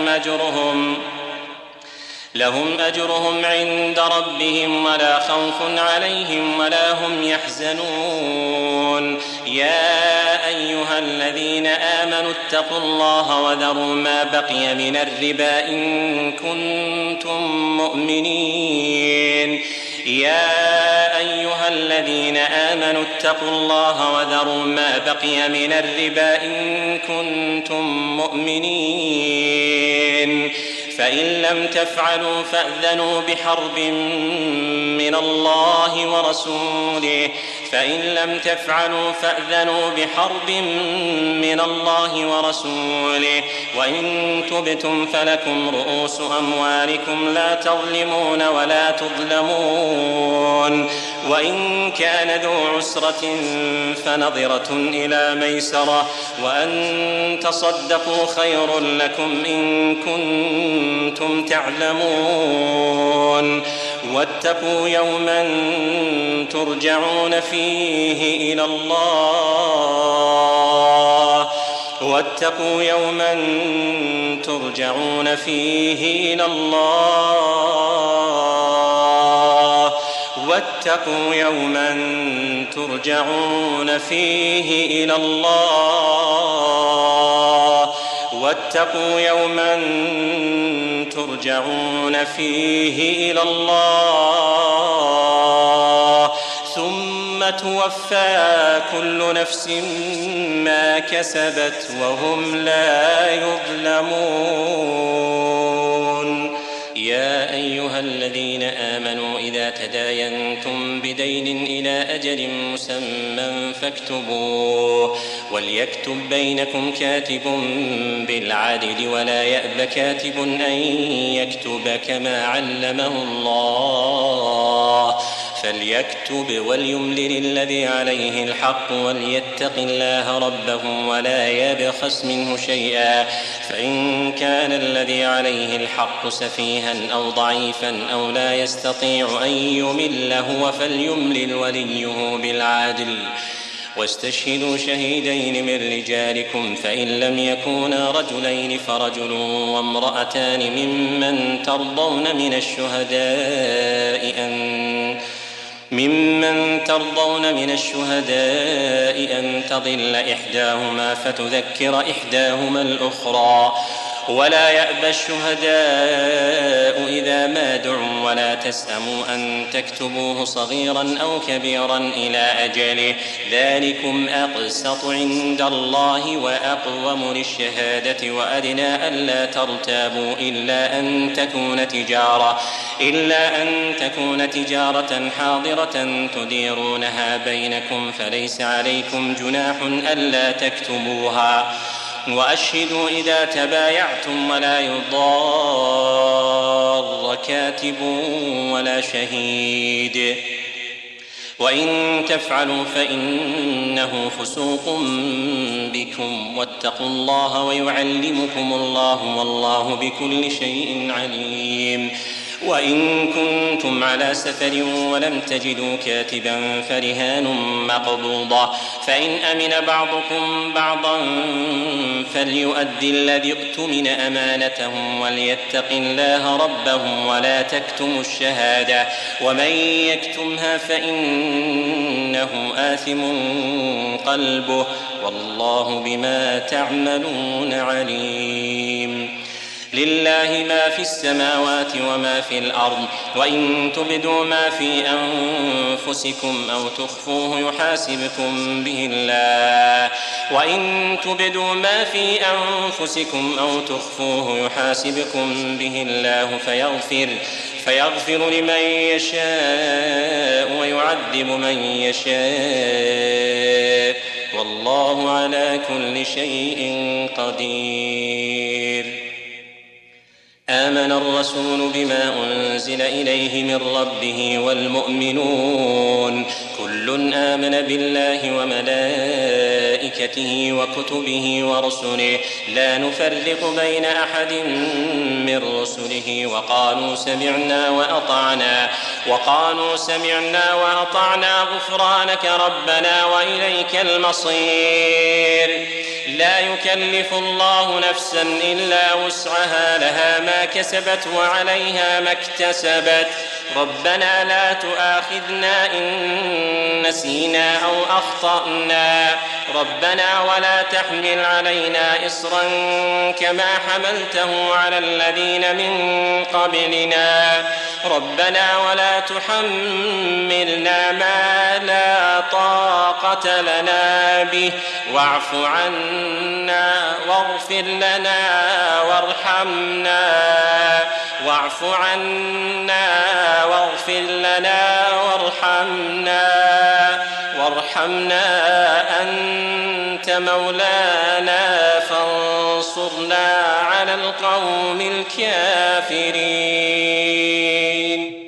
لهم أجرهم عند ربهم ولا خوف عليهم ولا هم يحزنون. يا أيها الذين آمنوا اتقوا الله وذروا ما بقي من الربا إن كنتم مؤمنين. يا أيها الذين آمنوا اتقوا الله وذروا ما بقي من الربا إن كنتم مؤمنين فإن لم تفعلوا فأذنوا بحرب من الله ورسوله وإن تبتم فلكم رؤوس أموالكم لا تظلمون ولا تظلمون. وإن كان ذو عسرة فنظرة إلى ميسرة وأن تصدقوا خير لكم إن كنتم تعلمون. واتقوا يوما ترجعون فيه إلى الله واتقوا يوما ترجعون فيه إلى الله واتقوا يوما ترجعون فيه إلى الله واتقوا يوما ترجعون فيه إلى الله ثم توفى كل نفس ما كسبت وهم لا يظلمون. يا أيها الذين آمنوا إذا تداينتم بدين إلى أجل مسمى فاكتبوه وليكتب بينكم كاتب بالعدل ولا يأب كاتب أن يكتب كما علمه الله فليكتب وليملل الذي عليه الحق وليتق الله ربه ولا يبخس منه شيئا فإن كان الذي عليه الحق سفيها أو ضعيفا أو لا يستطيع أن يمل هو فليملل وليه بالعدل واستشهدوا شهيدين من رجالكم فإن لم يكونا رجلين فرجل وامرأتان ممن ترضون من الشهداء أن تضل إحداهما فتذكر إحداهما الأخرى ولا يأبى الشهداء إذا ما دعوا ولا تسأموا أن تكتبوه صغيرا أو كبيرا إلى أجله ذلكم أقسط عند الله وأقوم للشهادة وأدنى ألا ترتابوا إلا أن تكون تجارة حاضرة تديرونها بينكم فليس عليكم جناح ألا تكتبوها وأشهدوا إذا تبايعتم ولا يضار كاتب ولا شهيد وإن تفعلوا فإنه فسوق بكم واتقوا الله ويعلمكم الله والله بكل شيء عليم وإن كنتم على سفر ولم تجدوا كاتبا فرهان مقبوضة فإن أمن بعضكم بعضا فليؤدي الذي اؤتمن أمانته وليتق الله ربه ولا تكتموا الشهادة ومن يكتمها فإنه آثم قلبه والله بما تعملون عليم لله ما في السماوات وما في الأرض وإن تبدوا ما في أنفسكم أو تخفوه يحاسبكم به الله فيغفر لمن يشاء ويعذب من يشاء والله على كل شيء قدير آمن الرسول بما أنزل إليه من ربه والمؤمنون كل آمن بالله وملائكته وكتبه ورسله لا نفرق بين أحد من رسله وقالوا سمعنا وأطعنا غفرانك ربنا وإليك المصير لا يكلف الله نفسا إلا وسعها لها ما كسبت وعليها ما اكتسبت ربنا لا تؤاخذنا إن نسينا أو أخطأنا ربنا ولا تحمل علينا إصرا كما حملته على الذين من قبلنا ربنا ولا تحملنا ما لا طاقة لنا به واعف عنا واغفر لنا وارحمنا أنت مولانا فانصرنا على القوم الكافرين.